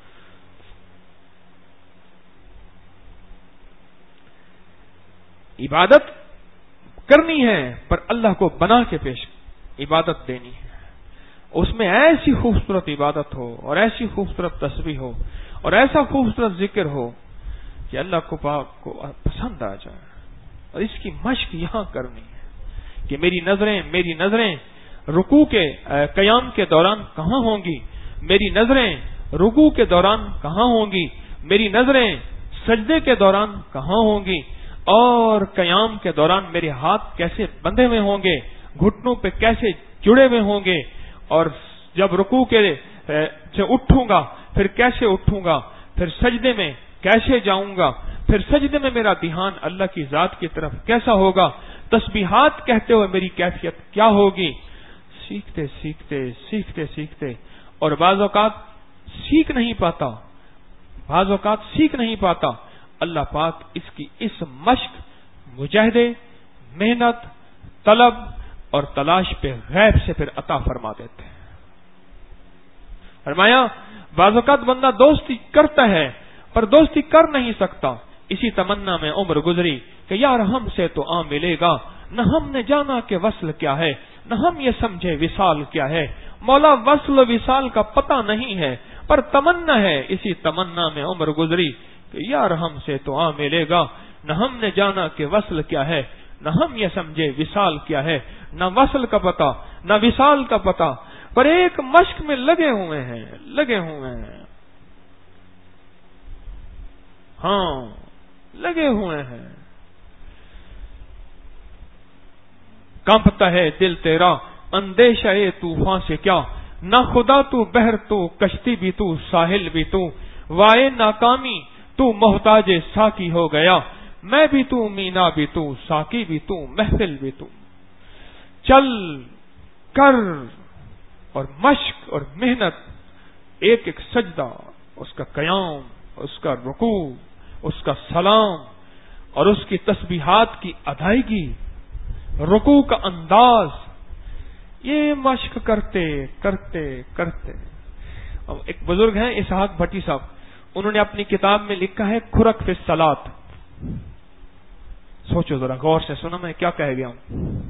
عبادت کرنی ہے پر اللہ کو بنا کے پیش عبادت دینی ہے، اس میں ایسی خوبصورت عبادت ہو اور ایسی خوبصورت تسبیح ہو اور ایسا خوبصورت ذکر ہو کہ اللہ کو پاک کو پسند آ جائے۔ اور اس کی مشق یہاں کرنی ہے کہ میری نظریں رکوع کے قیام کے دوران کہاں ہوں گی، میری نظریں رکوع کے دوران کہاں ہوں گی، میری نظریں سجدے کے دوران کہاں ہوں گی، اور قیام کے دوران میرے ہاتھ کیسے بندھے ہوئے ہوں گے، گھٹنوں پہ کیسے جڑے ہوئے ہوں گے، اور جب رکوع کے سے اٹھوں گا پھر کیسے اٹھوں گا، پھر سجدے میں کیسے جاؤں گا، پھر سجدے میں میرا دھیان اللہ کی ذات کی طرف کیسا ہوگا، تسبیحات کہتے ہوئے میری کیفیت کیا ہوگی. سیکھتے سیکھتے سیکھتے سیکھتے، اور بعض اوقات سیکھ نہیں پاتا، اللہ پاک اس کی اس مشق، مجاہدے، محنت، طلب اور تلاش پہ غیب سے پھر عطا فرما دیتے ہیں. فرمایا بعض اوقات بندہ دوستی کرتا ہے پر دوستی کر نہیں سکتا، اسی تمنا میں عمر گزری کہ یار ہم سے تو ملے گا، نہ ہم نے جانا کہ وصل کیا ہے، نہ ہم یہ سمجھے وصال کیا ہے. مولا وصل و وصال کا پتہ نہیں ہے پر تمنا ہے، اسی تمنا میں عمر گزری کہ یار ہم سے تو ملے گا، نہ ہم نے جانا کہ وصل کیا ہے، نہ ہم یہ سمجھے وصال کیا ہے. نہ وصل کا پتہ نہ وصال کا پتہ، پر ایک مشق میں لگے ہوئے ہیں. ہاں لگے ہوئے ہیں. کانپتا ہے دل تیرا اندیشہ طوفان سے کیا، نہ خدا تو بحر تو کشتی بھی تو ساحل بھی تو، وائے ناکامی تو محتاج ساقی ہو گیا، میں بھی تو مینا بھی تو ساقی بھی تو محفل بھی تو. چل کر اور مشق اور محنت، ایک ایک سجدہ، اس کا قیام، اس کا رکوع، اس کا سلام اور اس کی تسبیحات کی ادائیگی، رکوع کا انداز، یہ مشق کرتے کرتے کرتے. ایک بزرگ ہیں اسحاق بھٹی صاحب، انہوں نے اپنی کتاب میں لکھا ہے کھرک فی الصلاۃ. سوچو ذرا غور سے سنو میں کیا کہہ گیا ہوں.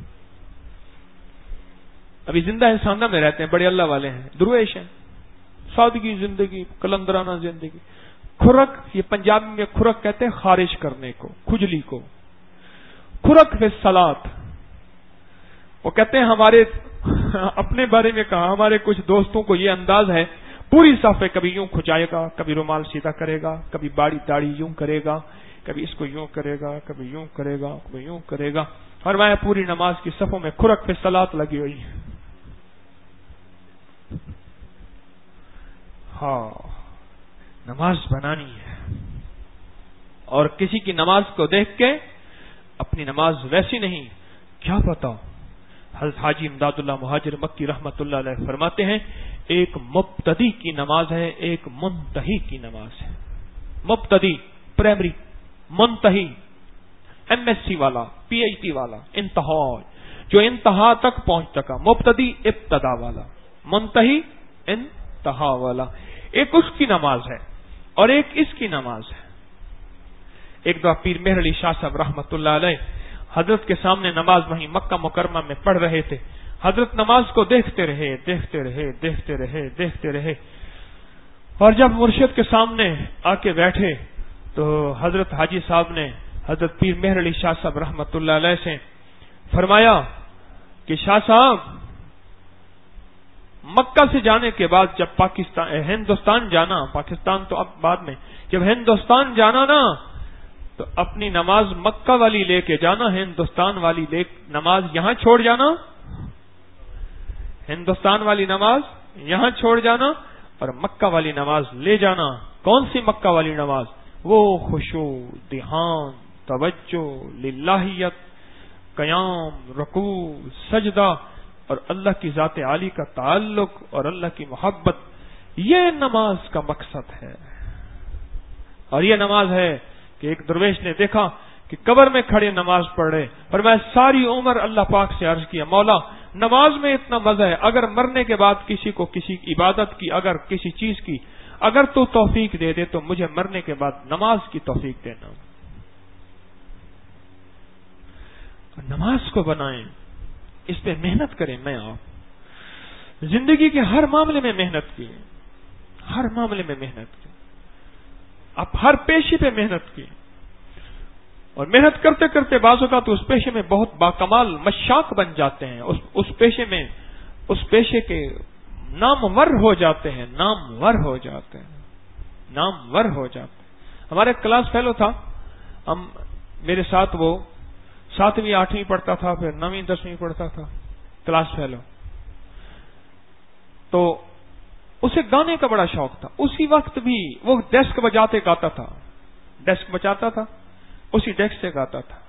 ابھی زندہ انسانہ میں رہتے ہیں، بڑے اللہ والے ہیں، درویش ہیں، سادگی زندگی، کلندرانہ زندگی. کھرک، یہ پنجابی میں کھرک کہتے ہیں خارج کرنے کو، کھجلی کو. کھرک فی الصلاۃ. وہ کہتے ہیں ہمارے اپنے بارے میں کہا، ہمارے کچھ دوستوں کو یہ انداز ہے، پوری صفحے کبھی یوں کھجائے گا، کبھی رومال سیدھا کرے گا، کبھی داڑھی یوں کرے گا، کبھی اس کو یوں کرے گا، کبھی یوں کرے گا، کبھی یوں کرے گا. فرمایا پوری نماز کی صفوں میں کھرک فی الصلاۃ لگی ہوئی ہے. ہاں نماز بنانی ہے، اور کسی کی نماز کو دیکھ کے اپنی نماز ویسی نہیں. کیا پتا، حضرت حاجی امداد اللہ مہاجر مکی رحمت اللہ علیہ فرماتے ہیں ایک مبتدی کی نماز ہے، ایک منتہی کی نماز ہے. مبتدی پرائمری، منتہی ایم ایس سی والا، پی ایچ ڈی والا، انتہا جو انتہا تک پہنچ سکا. مبتدی ابتدا والا، منتہی انتہا والا. ایک اس کی نماز ہے اور ایک اس کی نماز ہے. ایک دفعہ پیر مہر علی شاہ صاحب رحمت اللہ علیہ حضرت کے سامنے نماز وہیں مکہ مکرمہ میں پڑھ رہے تھے. حضرت نماز کو دیکھتے رہے اور جب مرشد کے سامنے آ کے بیٹھے تو حضرت حاجی صاحب نے حضرت پیر مہر علی شاہ صاحب رحمت اللہ علیہ سے فرمایا کہ شاہ صاحب، مکہ سے جانے کے بعد جب ہندوستان جانا، پاکستان تو اب بعد میں، جب ہندوستان جانا نا تو اپنی نماز مکہ والی لے کے جانا، ہندوستان والی نماز یہاں چھوڑ جانا. ہندوستان والی نماز یہاں چھوڑ جانا اور مکہ والی نماز لے جانا. کون سی مکہ والی نماز؟ وہ خشوع، دھیان، توجہ، للہیت، قیام، رکوع، سجدہ اور اللہ کی ذات عالی کا تعلق اور اللہ کی محبت. یہ نماز کا مقصد ہے. اور یہ نماز ہے کہ ایک درویش نے دیکھا کہ قبر میں کھڑے نماز پڑھ رہے، پر میں ساری عمر اللہ پاک سے عرض کیا مولا نماز میں اتنا مزہ ہے، اگر مرنے کے بعد کسی کو کسی عبادت کی، اگر کسی چیز کی اگر تو توفیق دے دے تو مجھے مرنے کے بعد نماز کی توفیق دینا. نماز کو بنائیں، اس پہ محنت کریں. میں آپ زندگی کے ہر معاملے میں محنت کی، ہر معاملے میں محنت کی، آپ ہر پیشے پہ محنت کی، اور محنت کرتے کرتے بعض اوقات تو اس پیشے میں بہت باکمال مشاق بن جاتے ہیں، اس پیشے میں اس پیشے کے نامور ہو جاتے ہیں، نامور ہو جاتے ہیں، نامور ہو جاتے ہیں. ہمارے کلاس فیلو تھا، میرے ساتھ وہ 7ویں 8ویں پڑھتا تھا، پھر 9ویں 10ویں پڑھتا تھا، کلاس فیلو. تو اسے گانے کا بڑا شوق تھا. اسی وقت بھی وہ ڈیسک بجاتے گاتا تھا, ڈیسک بجاتا تھا, اسی ڈیسک سے گاتا تھا.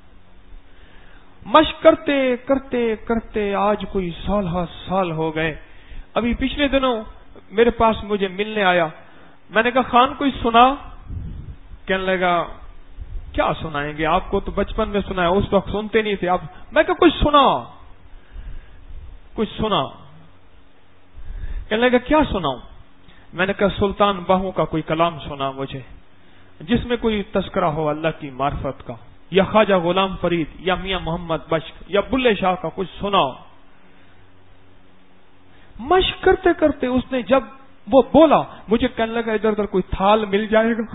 مشق کرتے کرتے کرتے آج کوئی سال ہو گئے. ابھی پچھلے دنوں میرے پاس مجھے ملنے آیا. میں نے کہا خان کوئی سنا؟ کہنے لگا کیا سنائیں گے آپ کو, تو بچپن میں سنا ہے, اس وقت سنتے نہیں تھے آپ. میں کہا کچھ سنا, کچھ سنا. کہنے لگا کیا سناؤں؟ میں نے کہا سلطان باہو کا کوئی کلام سنا مجھے, جس میں کوئی تذکرہ ہو اللہ کی معرفت کا, یا خواجہ غلام فرید, یا میاں محمد بشک, یا بلے شاہ کا کچھ سنا. مشق کرتے کرتے اس نے جب وہ بولا, مجھے کہنے لگا ادھر ادھر کوئی تھال مل جائے گا.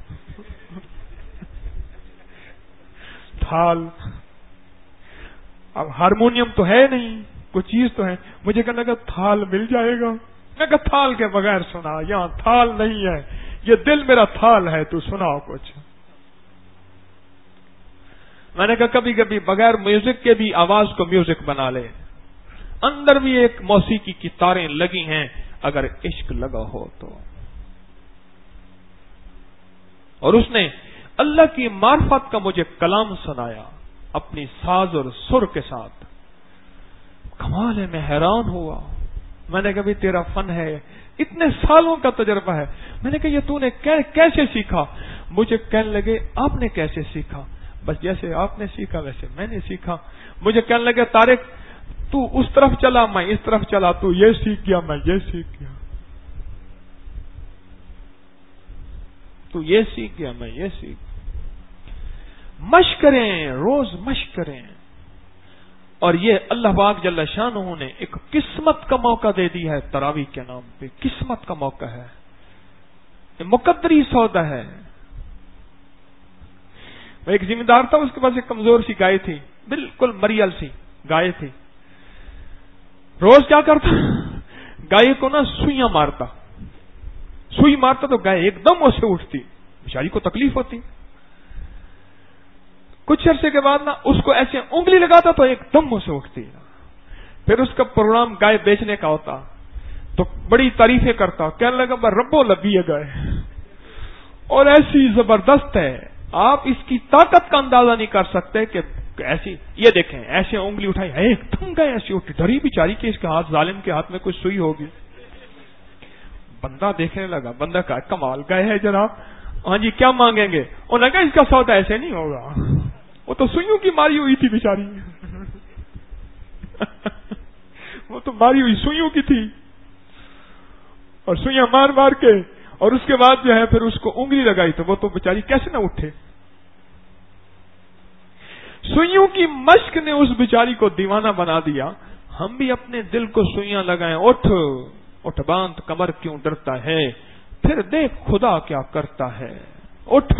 تھال, اب ہارمونیم تو ہے نہیں, کوئی چیز تو ہے. مجھے کہنے لگا تھال مل جائے گا. میں کہا تھال کے بغیر سنا, یہاں تھال نہیں ہے, یہ دل میرا تھال ہے, تو سناؤ کچھ. میں نے کہا کبھی کبھی بغیر میوزک کے بھی آواز کو میوزک بنا لے, اندر بھی ایک موسیقی کی تاریں لگی ہیں اگر عشق لگا ہو تو. اور اس نے اللہ کی معرفت کا مجھے کلام سنایا اپنی ساز اور سر کے ساتھ. کمال ہے, میں حیران ہوا. میں نے کہا بھی تیرا فن ہے, اتنے سالوں کا تجربہ ہے. میں نے کہا یہ تو نے کیسے سیکھا؟ مجھے کہنے لگے آپ نے کیسے سیکھا؟ بس جیسے آپ نے سیکھا ویسے میں نے سیکھا. مجھے کہنے لگے طارق تو اس طرف چلا, میں اس طرف چلا, تو یہ سیکھ گیا, میں یہ سیکھ گیا, تو یہ سیکھ گیا, میں یہ سیکھ گیا. مشق کریں, روز مشق کریں. اور یہ اللہ پاک جل شانہ نے ایک قسمت کا موقع دے دی ہے تراویح کے نام پہ. قسمت کا موقع ہے, یہ مقدری سودا ہے. میں ایک ذمہ دار تھا, اس کے پاس ایک کمزور سی گائے تھی, بالکل مریل سی گائے تھی. روز کیا کرتا, گائے کو نا سوئیاں مارتا, سوئی مارتا تو گائے ایک دم اسے اٹھتی, بیچاری کو تکلیف ہوتی. کچھ عرصے کے بعد نا اس کو ایسے انگلی لگاتا تو ایک دم اسے اٹھتی. پھر اس کا پروگرام گائے بیچنے کا ہوتا تو بڑی تعریفیں کرتا, کہنے لگا میں ربو لبی ہے گائے, اور ایسی زبردست ہے آپ اس کی طاقت کا اندازہ نہیں کر سکتے کہ ایسی. یہ دیکھیں ایسے انگلی اٹھائی, ایک دم گائے ایسی اٹھی, ڈری بیچاری کہ اس کے ہاتھ, ظالم کے ہاتھ میں کوئی سوئی ہوگی. بندہ دیکھنے لگا, بندہ کہا کمال گائے ہے جناب, ہاں جی کیا مانگیں گے؟ انہوں نے کہا اس کا سودا ایسے نہیں ہوگا, وہ تو سوئیوں کی ماری ہوئی تھی بیچاری. وہ تو ماری ہوئی سوئیوں کی تھی, اور سوئیاں مار مار کے, اور اس کے بعد جو ہے پھر اس کو انگلی لگائی تو وہ تو بیچاری کیسے نہ اٹھے. سوئیوں کی مشق نے اس بیچاری کو دیوانہ بنا دیا. ہم بھی اپنے دل کو سوئیاں لگائیں, اٹھ اٹھ باندھ کمر کیوں ڈرتا ہے, پھر دیکھ خدا کیا کرتا ہے. اٹھ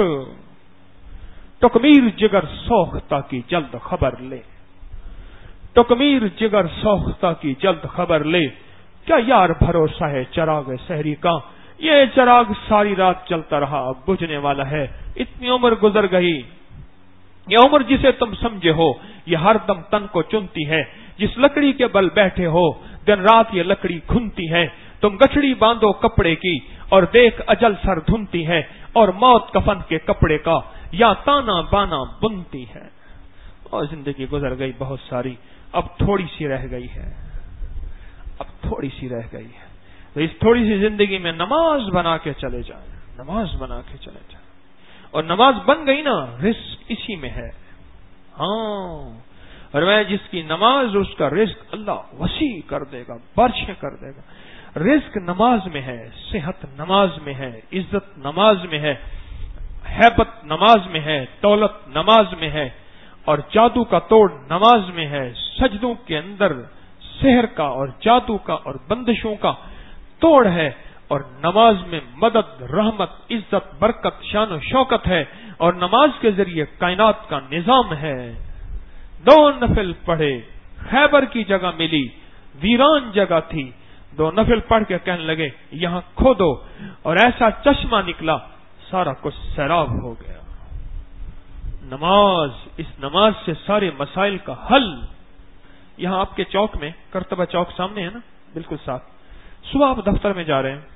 تکمیر جگر سوختہ کی جلد خبر لے, تکمیر جگر سوختہ کی جلد خبر لے. کیا یار بھروسہ ہے چراغ سحری کا, یہ چراغ ساری رات چلتا رہا اب بجھنے والا ہے. اتنی عمر گزر گئی, یہ عمر جسے تم سمجھے ہو یہ ہر دم تن کو چنتی ہے. جس لکڑی کے بل بیٹھے ہو دن رات یہ لکڑی کھنتی ہے. تم گٹھڑی باندھو کپڑے کی اور دیکھ اجل سر دھنتی ہے, اور موت کفن کے کپڑے کا یا تانا بانا بنتی ہے. اور زندگی گزر گئی بہت ساری, اب تھوڑی سی رہ گئی ہے, اب تھوڑی سی رہ گئی ہے. تو اس تھوڑی سی زندگی میں نماز بنا کے چلے جائیں, نماز بنا کے چلے جائیں. اور نماز بن گئی نا, رزق اسی میں ہے. ہاں, اور میں جس کی نماز اس کا رزق اللہ وسیع کر دے گا, بارشیں کر دے گا. رزق نماز میں ہے, صحت نماز میں ہے, عزت نماز میں ہے, ہیبت نماز میں ہے, دولت نماز میں ہے, اور جادو کا توڑ نماز میں ہے. سجدوں کے اندر سحر کا اور جادو کا اور بندشوں کا توڑ ہے, اور نماز میں مدد, رحمت, عزت, برکت, شان و شوکت ہے, اور نماز کے ذریعے کائنات کا نظام ہے. 2 نفل پڑھے, خیبر کی جگہ ملی, ویران جگہ تھی. 2 نفل پڑھ کے کہنے لگے یہاں کھودو, اور ایسا چشمہ نکلا سارا کچھ سیراب ہو گیا. نماز, اس نماز سے سارے مسائل کا حل. یہاں آپ کے چوک میں, کرتبہ چوک سامنے ہے نا, بالکل ساتھ, صبح آپ دفتر میں جا رہے ہیں،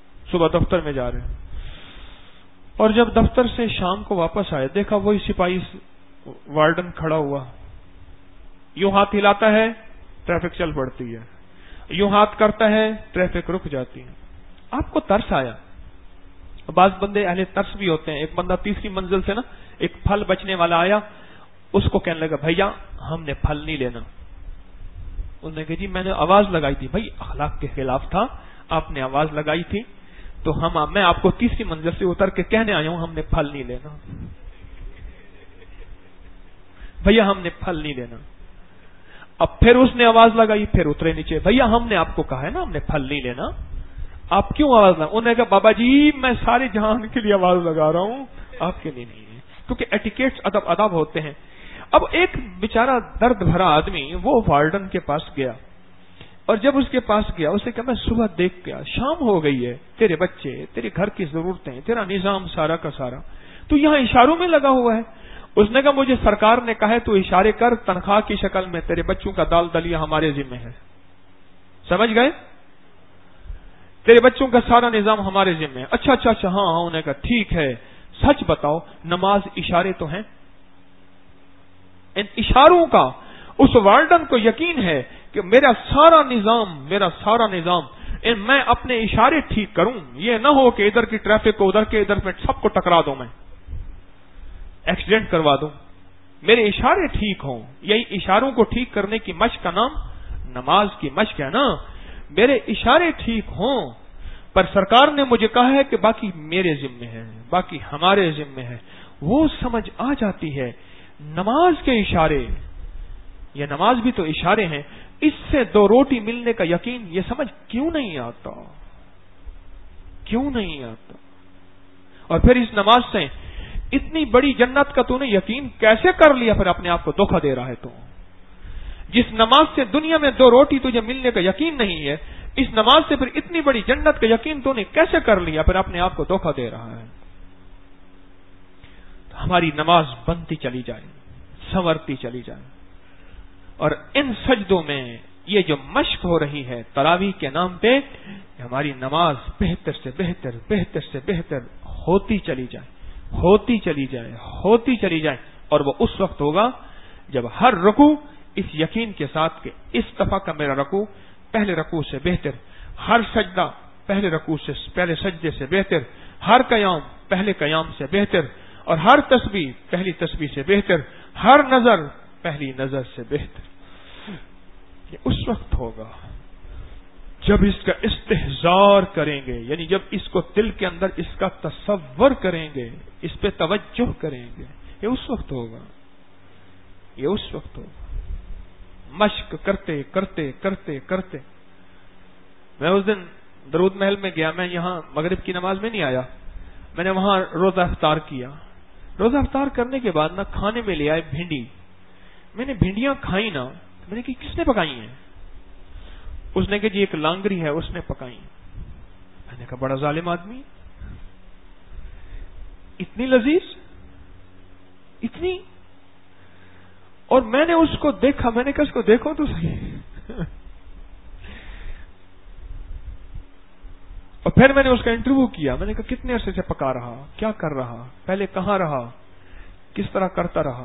اور جب دفتر سے شام کو واپس آئے، دیکھا وہی سپاہی وارڈن کھڑا ہوا، یوں ہاتھ ہلاتا ہے ٹریفک چل پڑتی ہے، یوں ہاتھ کرتا ہے ٹریفک رک جاتی ہے۔ آپ کو ترس آیا۔ بعض بندے اہل ترس بھی ہوتے ہیں۔ ایک بندہ تیسری منزل سے نا ایک پھل بچنے والا آیا، اس کو کہنے لگا بھیا ہم نے پھل نہیں لینا۔ انہوں نے کہا جی میں نے آواز لگائی تھی، بھائی اخلاق کے خلاف تھا، آپ نے آواز لگائی تھی تو میں آپ کو تیسری منزل سے اتر کے کہنے آیا ہوں ہم نے پھل نہیں لینا، بھیا ہم نے پھل نہیں لینا۔ اب پھر اس نے آواز لگائی، پھر اترے نیچے، بھیا ہم نے آپ کو کہا ہے نا ہم نے پھل نہیں لینا، آپ کیوں آواز لگا؟ انہوں نے کہا بابا جی میں سارے جہان کے لیے آواز لگا رہا ہوں، آپ کے لیے نہیں ہے، کیونکہ ایٹیکیٹس ادب ہوتے ہیں۔ اب ایک بیچارہ درد بھرا آدمی وہ وارڈن کے پاس گیا، اور جب اس کے پاس گیا اسے کہا میں صبح دیکھ گیا، شام ہو گئی ہے، تیرے بچے، تیرے گھر کی ضرورتیں، تیرا نظام سارا کا سارا تو یہاں اشاروں میں لگا ہوا ہے۔ اس نے کہا مجھے سرکار نے کہا ہے تو اشارے کر، تنخواہ کی شکل میں تیرے بچوں کا دال دلیا ہمارے ذمہ ہے، سمجھ گئے؟ تیرے بچوں کا سارا نظام ہمارے ذمہ ہے۔ اچھا ہاں، انہوں نے کہا ٹھیک ہے، سچ بتاؤ نماز اشارے تو ہیں؟ ان اشاروں کا اس وارڈن کو یقین ہے کہ میرا سارا نظام میں اپنے اشارے ٹھیک کروں، یہ نہ ہو کہ ادھر کی ٹریفک کو ادھر کے ادھر میں سب کو ٹکرا دوں، میں ایکسیڈنٹ کروا دوں، میرے اشارے ٹھیک ہوں۔ یہی اشاروں کو ٹھیک کرنے کی مشق کا نام نماز کی مشق ہے نا، میرے اشارے ٹھیک ہوں۔ پر سرکار نے مجھے کہا ہے کہ باقی میرے ذمہ ہے، باقی ہمارے ذمہ ہے۔ وہ سمجھ آ جاتی ہے نماز کے اشارے، یہ نماز بھی تو اشارے ہیں، اس سے دو روٹی ملنے کا یقین یہ سمجھ کیوں نہیں آتا؟ اور پھر اس نماز سے اتنی بڑی جنت کا تو نے یقین کیسے کر لیا؟ پھر اپنے آپ کو دھوکہ دے رہا ہے تو، جس نماز سے دنیا میں دو روٹی تجھے ملنے کا یقین نہیں ہے، اس نماز سے پھر اتنی بڑی جنت کا یقین تو نے کیسے کر لیا؟ پھر اپنے آپ کو دھوکہ دے رہا ہے۔ ہماری نماز بنتی چلی جائے، سنورتی چلی جائے، اور ان سجدوں میں یہ جو مشق ہو رہی ہے تراویح کے نام پہ، ہماری نماز بہتر سے بہتر ہوتی چلی جائے، اور وہ اس وقت ہوگا جب ہر رکوع اس یقین کے ساتھ کہ اس دفعہ کا میرا رکوع پہلے رکوع سے بہتر، ہر سجدہ پہلے سجدے سے بہتر، ہر قیام پہلے قیام سے بہتر، اور ہر تسبیح پہلی تسبیح سے بہتر، ہر نظر پہلی نظر سے بہتر۔ یہ اس وقت ہوگا جب اس کا استحضار کریں گے، یعنی جب اس کو دل کے اندر اس کا تصور کریں گے، اس پہ توجہ کریں گے، یہ اس وقت ہوگا۔ مشق کرتے میں اس دن درود محل میں گیا، میں یہاں مغرب کی نماز میں نہیں آیا، میں نے وہاں روزہ افطار کیا۔ روزہ افطار کرنے کے بعد نا کھانے میں لے آئے بھنڈی، میں نے بھنڈیاں کھائی نا، میں نے کہا کس نے پکائی ہیں؟ اس نے کہا جی ایک لانگری ہے اس نے پکائی۔ میں نے کہا بڑا ظالم آدمی، اتنی لذیذ، اتنی، اور میں نے اس کو دیکھا، میں نے کہا اس کو دیکھو تو صحیح، اور پھر میں نے اس کا انٹرویو کیا، میں نے کہا کتنے عرصے سے پکا رہا، کیا کر رہا، پہلے کہاں رہا، کس طرح کرتا رہا۔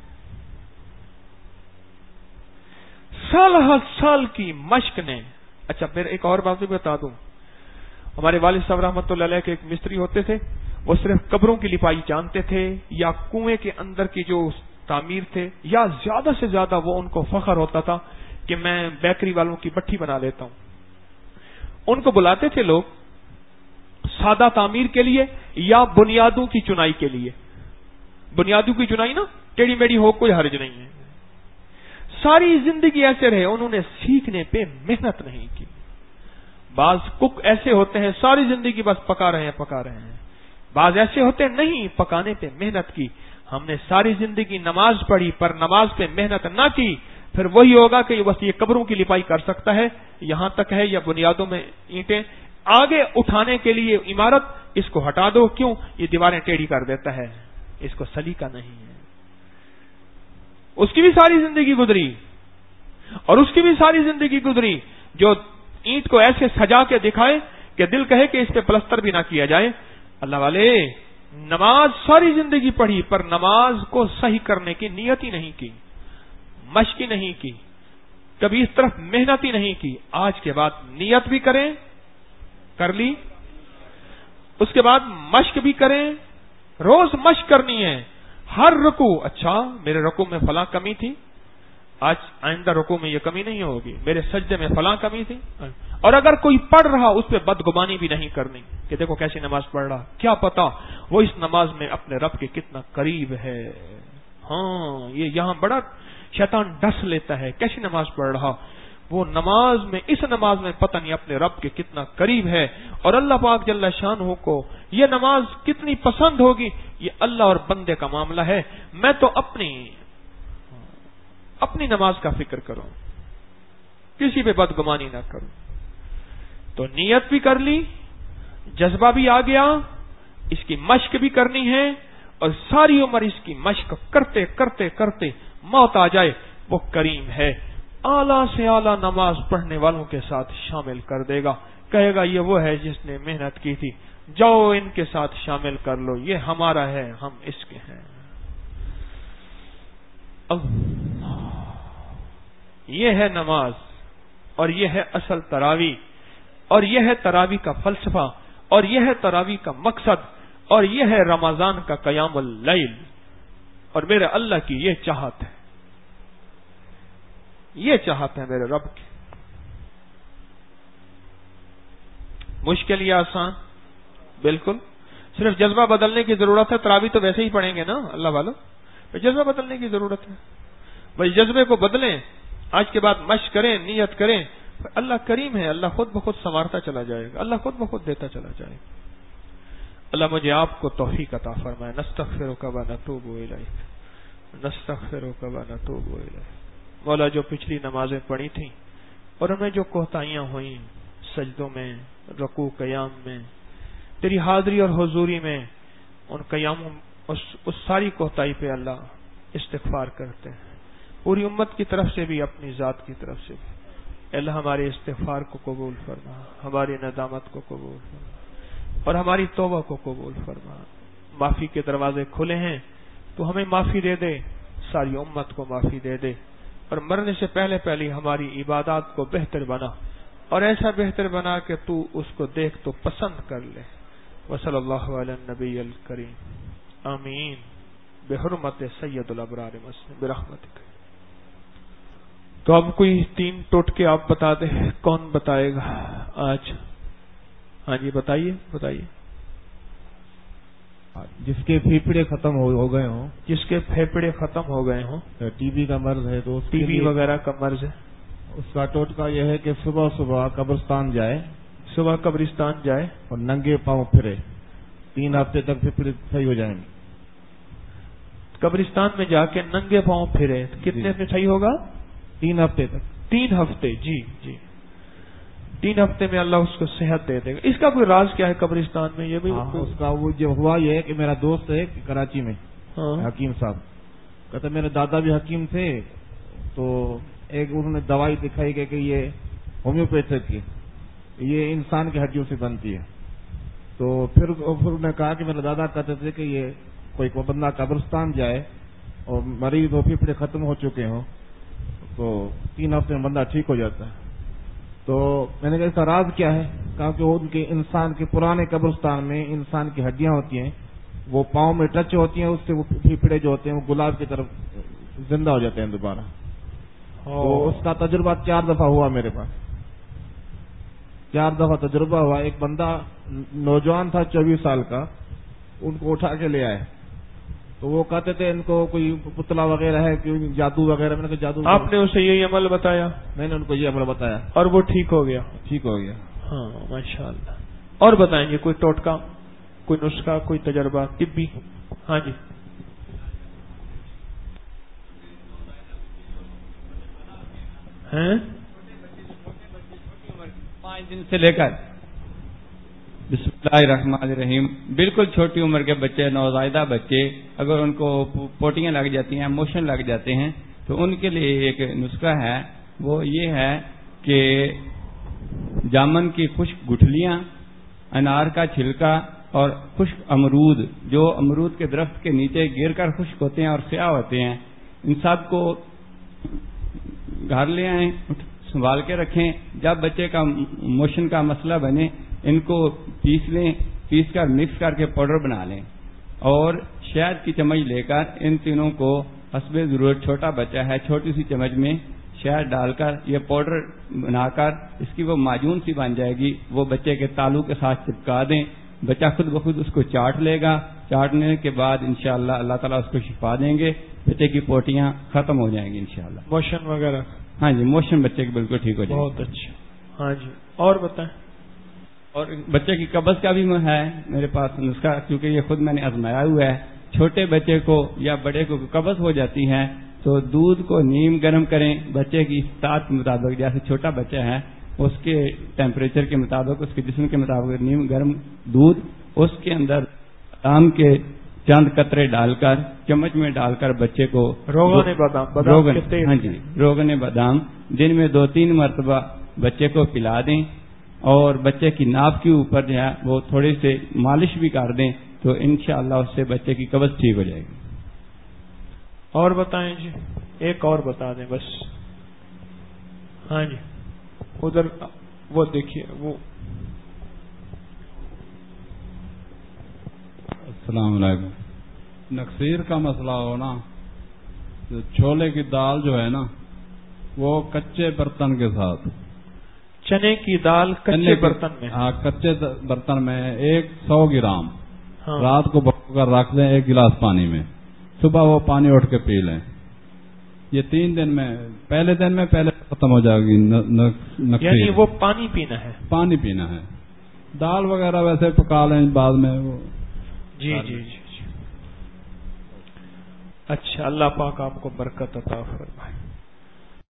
سال کی مشق نے۔ اچھا پھر ایک اور بات بھی بتا دوں، ہمارے والد صاحب رحمۃ اللہ علیہ کے ایک مستری ہوتے تھے، وہ صرف قبروں کی لپائی جانتے تھے، یا کنویں کے اندر کی جو تعمیر تھے، یا زیادہ سے زیادہ وہ ان کو فخر ہوتا تھا کہ میں بیکری والوں کی بٹھی بنا لیتا ہوں۔ ان کو بلاتے تھے لوگ سادہ تعمیر کے لیے یا بنیادوں کی چنائی کے لیے۔ بنیادوں کی چنائی نا ٹیڑھی میڑھی ہو کوئی حرج نہیں ہے۔ ساری زندگی ایسے رہے، انہوں نے سیکھنے پہ محنت نہیں کی۔ بعض کک ایسے ہوتے ہیں ساری زندگی بس پکا رہے ہیں، بعض ایسے ہوتے ہیں نہیں، پکانے پہ محنت کی۔ ہم نے ساری زندگی نماز پڑھی پر نماز پہ محنت نہ کی، پھر وہی ہوگا کہ بس یہ قبروں کی لپائی کر سکتا ہے، یہاں تک ہے، یا بنیادوں میں اینٹیں آگے اٹھانے کے لیے عمارت، اس کو ہٹا دو، کیوں؟ یہ دیواریں ٹیڑھی کر دیتا ہے، اس کو سلیقہ نہیں ہے۔ اس کی بھی ساری زندگی گزری، اور اس کی بھی ساری زندگی گزری جو اینٹ کو ایسے سجا کے دکھائے کہ دل کہے کہ اس پہ پلستر بھی نہ کیا جائے. اللہ والے نماز ساری زندگی پڑھی پر نماز کو صحیح کرنے کی نیت ہی نہیں کی, مشق ہی نہیں کی, کبھی اس طرف محنت ہی نہیں کی. آج کے بعد نیت بھی کریں, کر لی, اس کے بعد مشق بھی کریں, روز مشق کرنی ہے. ہر رکوع, اچھا میرے رکوع میں فلاں کمی تھی, آج آئندہ رکوع میں یہ کمی نہیں ہوگی, میرے سجدے میں فلاں کمی تھی. اور اگر کوئی پڑھ رہا اس پہ بدگمانی بھی نہیں کرنی کہ دیکھو کیسی نماز پڑھ رہا, کیا پتا وہ اس نماز میں اپنے رب کے کتنا قریب ہے. ہاں یہ یہاں بڑا شیطان ڈس لیتا ہے, کیسی نماز پڑھ رہا, وہ نماز میں, اس نماز میں پتہ نہیں اپنے رب کے کتنا قریب ہے. اور اللہ پاک جل شانہ کو یہ نماز کتنی پسند ہوگی, یہ اللہ اور بندے کا معاملہ ہے. میں تو اپنی نماز کا فکر کروں, کسی پہ بدگمانی نہ کروں. تو نیت بھی کر لی, جذبہ بھی آ گیا, اس کی مشق بھی کرنی ہے, اور ساری عمر اس کی مشق کرتے کرتے کرتے موت آ جائے. وہ کریم ہے, اعلیٰ سے اعلیٰ نماز پڑھنے والوں کے ساتھ شامل کر دے گا. کہے گا یہ وہ ہے جس نے محنت کی تھی, جاؤ ان کے ساتھ شامل کر لو, یہ ہمارا ہے, ہم اس کے ہیں. یہ ہے نماز, اور یہ ہے اصل تراویح, اور یہ ہے تراویح کا فلسفہ, اور یہ ہے تراویح کا مقصد, اور یہ ہے رمضان کا قیام اللیل. اور میرے اللہ کی یہ چاہت ہے, یہ چاہت ہے میرے رب کی. مشکل یا آسان؟ بالکل, صرف جذبہ بدلنے کی ضرورت ہے. تراویح تو ویسے ہی پڑھیں گے نا اللہ والوں, جذبہ بدلنے کی ضرورت ہے. بھائی جذبے کو بدلیں, آج کے بعد مشق کریں, نیت کریں. اللہ کریم ہے, اللہ خود بخود سنوارتا چلا جائے گا, اللہ خود بخود دیتا چلا جائے گا. اللہ مجھے آپ کو توفیق عطا فرمائے. نستغفرک و نتوب الیک, نستغفرک و نتوب الیک. مولا جو پچھلی نمازیں پڑھی تھیں اور ہمیں جو کوتاہیاں ہوئیں سجدوں میں, رکوع قیام میں, تیری حاضری اور حضوری میں, ان قیاموں اس ساری کوتاہی پہ اللہ استغفار کرتے ہیں, پوری امت کی طرف سے بھی, اپنی ذات کی طرف سے بھی. اللہ ہمارے استغفار کو قبول فرما, ہماری ندامت کو قبول فرما, اور ہماری توبہ کو قبول فرما. معافی کے دروازے کھلے ہیں, تو ہمیں معافی دے دے, ساری امت کو معافی دے دے, اور مرنے سے پہلے پہلے ہماری عبادات کو بہتر بنا, اور ایسا بہتر بنا کہ تو اس کو دیکھ تو پسند کر لے. وصلی اللہ علی النبی الکریم, آمین, بحرمت سید الابرار مسلم برحمتک. تو اب کوئی 3 ٹوٹکے آپ بتا دیں, کون بتائے گا آج؟ ہاں جی بتائیے, بتائیے. جس کے پھیپھڑے ختم ہو گئے ہوں, جس کے پھیپھڑے ختم ہو گئے ہوں, ٹی بی کا مرض ہے, تو ٹی بی وغیرہ کا مرض ہے, اس کا ٹوٹکا یہ ہے کہ صبح صبح قبرستان جائے, صبح قبرستان جائے اور ننگے پاؤں پھرے. 3 ہفتے تک پھیپھڑے صحیح ہو جائیں گے. قبرستان میں جا کے ننگے پاؤں پھرے, کتنے میں صحیح ہوگا؟ 3 ہفتے تک. 3 ہفتے, جی جی, 3 ہفتے میں اللہ اس کو صحت دے دے گا. اس کا کوئی راز کیا ہے قبرستان میں؟ یہ بھی اس کا وہ جو ہوا یہ ہے کہ میرا دوست ہے کراچی میں, حکیم صاحب, کہتے میرے دادا بھی حکیم تھے, تو ایک انہوں نے دوائی دکھائی کہ یہ ہومیوپیتھک کی, یہ انسان کی ہڈیوں سے بنتی ہے. تو پھر انہوں نے کہا کہ میرے دادا کہتے تھے کہ یہ کوئی بندہ قبرستان جائے اور مریض ہو, پھیپھڑے ختم ہو چکے ہوں, تو 3 ہفتے میں بندہ ٹھیک ہو جاتا ہے. تو میں نے کہا اس کا راز کیا ہے؟ کہا کہ ان کے انسان کے پرانے قبرستان میں انسان کی ہڈیاں ہوتی ہیں, وہ پاؤں میں ٹچ ہوتی ہیں, اس سے وہ پھیپھڑے جو ہوتے ہیں وہ گلاب کی طرف زندہ ہو جاتے ہیں دوبارہ. تو اس کا تجربہ 4 دفعہ ہوا میرے پاس, 4 دفعہ تجربہ ہوا. ایک بندہ نوجوان تھا 24 سال کا, ان کو اٹھا کے لے آئے, تو وہ کہتے تھے ان کو کوئی پتلا وغیرہ ہے, کوئی جادو وغیرہ. میں نے کہا جادو. آپ نے اسے یہی عمل بتایا؟ میں نے ان کو یہ عمل بتایا, اور وہ ٹھیک ہو گیا. ٹھیک ہو گیا, ہاں ماشاء اللہ. اور بتائیں گے کوئی ٹوٹکا, کوئی نسخہ, کوئی تجربہ طبی؟ ہاں جی. 5 دن سے لے کر بسم اللہ الرحمن الرحیم, بالکل چھوٹی عمر کے بچے, نوزائیدہ بچے, اگر ان کو پوٹیاں لگ جاتی ہیں, موشن لگ جاتے ہیں, تو ان کے لیے ایک نسخہ ہے. وہ یہ ہے کہ جامن کی خشک گٹھلیاں، انار کا چھلکا اور خشک امرود جو امرود کے درخت کے نیچے گر کر خشک ہوتے ہیں اور سیاہ ہوتے ہیں، ان سب کو گھر لے آئیں، سنبھال کے رکھیں. جب بچے کا موشن کا مسئلہ بنے ان کو پیس لیں، پیس کر مکس کر کے پاؤڈر بنا لیں اور شہد کی چمچ لے کر ان تینوں کو حسب ضرورت، چھوٹا بچہ ہے چھوٹی سی چمچ میں شہد ڈال کر یہ پاؤڈر بنا کر اس کی وہ معجون سی بن جائے گی، وہ بچے کے تالو کے ساتھ چپکا دیں. بچہ خود بخود اس کو چاٹ لے گا. چاٹنے کے بعد انشاءاللہ اللہ تعالیٰ اس کو شفا دیں گے، بچے کی پوٹیاں ختم ہو جائیں گی انشاءاللہ. موشن وغیرہ؟ ہاں جی، موشن بچے کے بالکل ٹھیک ہو جائے. بہت اچھا. ہاں جی، اور بتائیں. اور بچے کی قبض کا بھی ہے میرے پاس نسخہ، کیونکہ یہ خود میں نے آزمایا ہوا ہے. چھوٹے بچے کو یا بڑے کو قبض ہو جاتی ہے تو دودھ کو نیم گرم کریں بچے کی استطاعت کے مطابق. جیسے چھوٹا بچہ ہے اس کے ٹیمپریچر کے مطابق، اس کے جسم کے مطابق نیم گرم دودھ، اس کے اندر بادام کے چند قطرے ڈال کر چمچ میں ڈال کر بچے کو روغن بادام، ہاں جی روغن بادام دن میں 2-3 مرتبہ بچے کو پلا دیں اور بچے کی ناف کے اوپر جو ہے وہ تھوڑی سے مالش بھی کر دیں تو انشاءاللہ اس سے بچے کی قبض ٹھیک ہو جائے گی. اور بتائیں جی، ایک اور بتا دیں بس. ہاں جی، ادھر وہ دیکھیے وہ. السلام علیکم. نقصیر کا مسئلہ ہو نا، چھولے کی دال جو ہے نا وہ کچے برتن کے ساتھ، چنے کی دال کچے برتن میں، ہاں کچے برتن میں 100 گرام ہاں. رات کو بھگو کر رکھ دیں 1 گلاس پانی میں، صبح وہ پانی اٹھ کے پی لیں. یہ 3 دن میں، پہلے دن میں پہلے ختم ہو جائے گی نقصیر. یعنی وہ پانی پینا ہے؟ پانی پینا ہے. دال وغیرہ ویسے پکا لیں بعد میں وہ. جی جی جی. اچھا، اللہ پاک آپ کو برکت عطا فرمائے.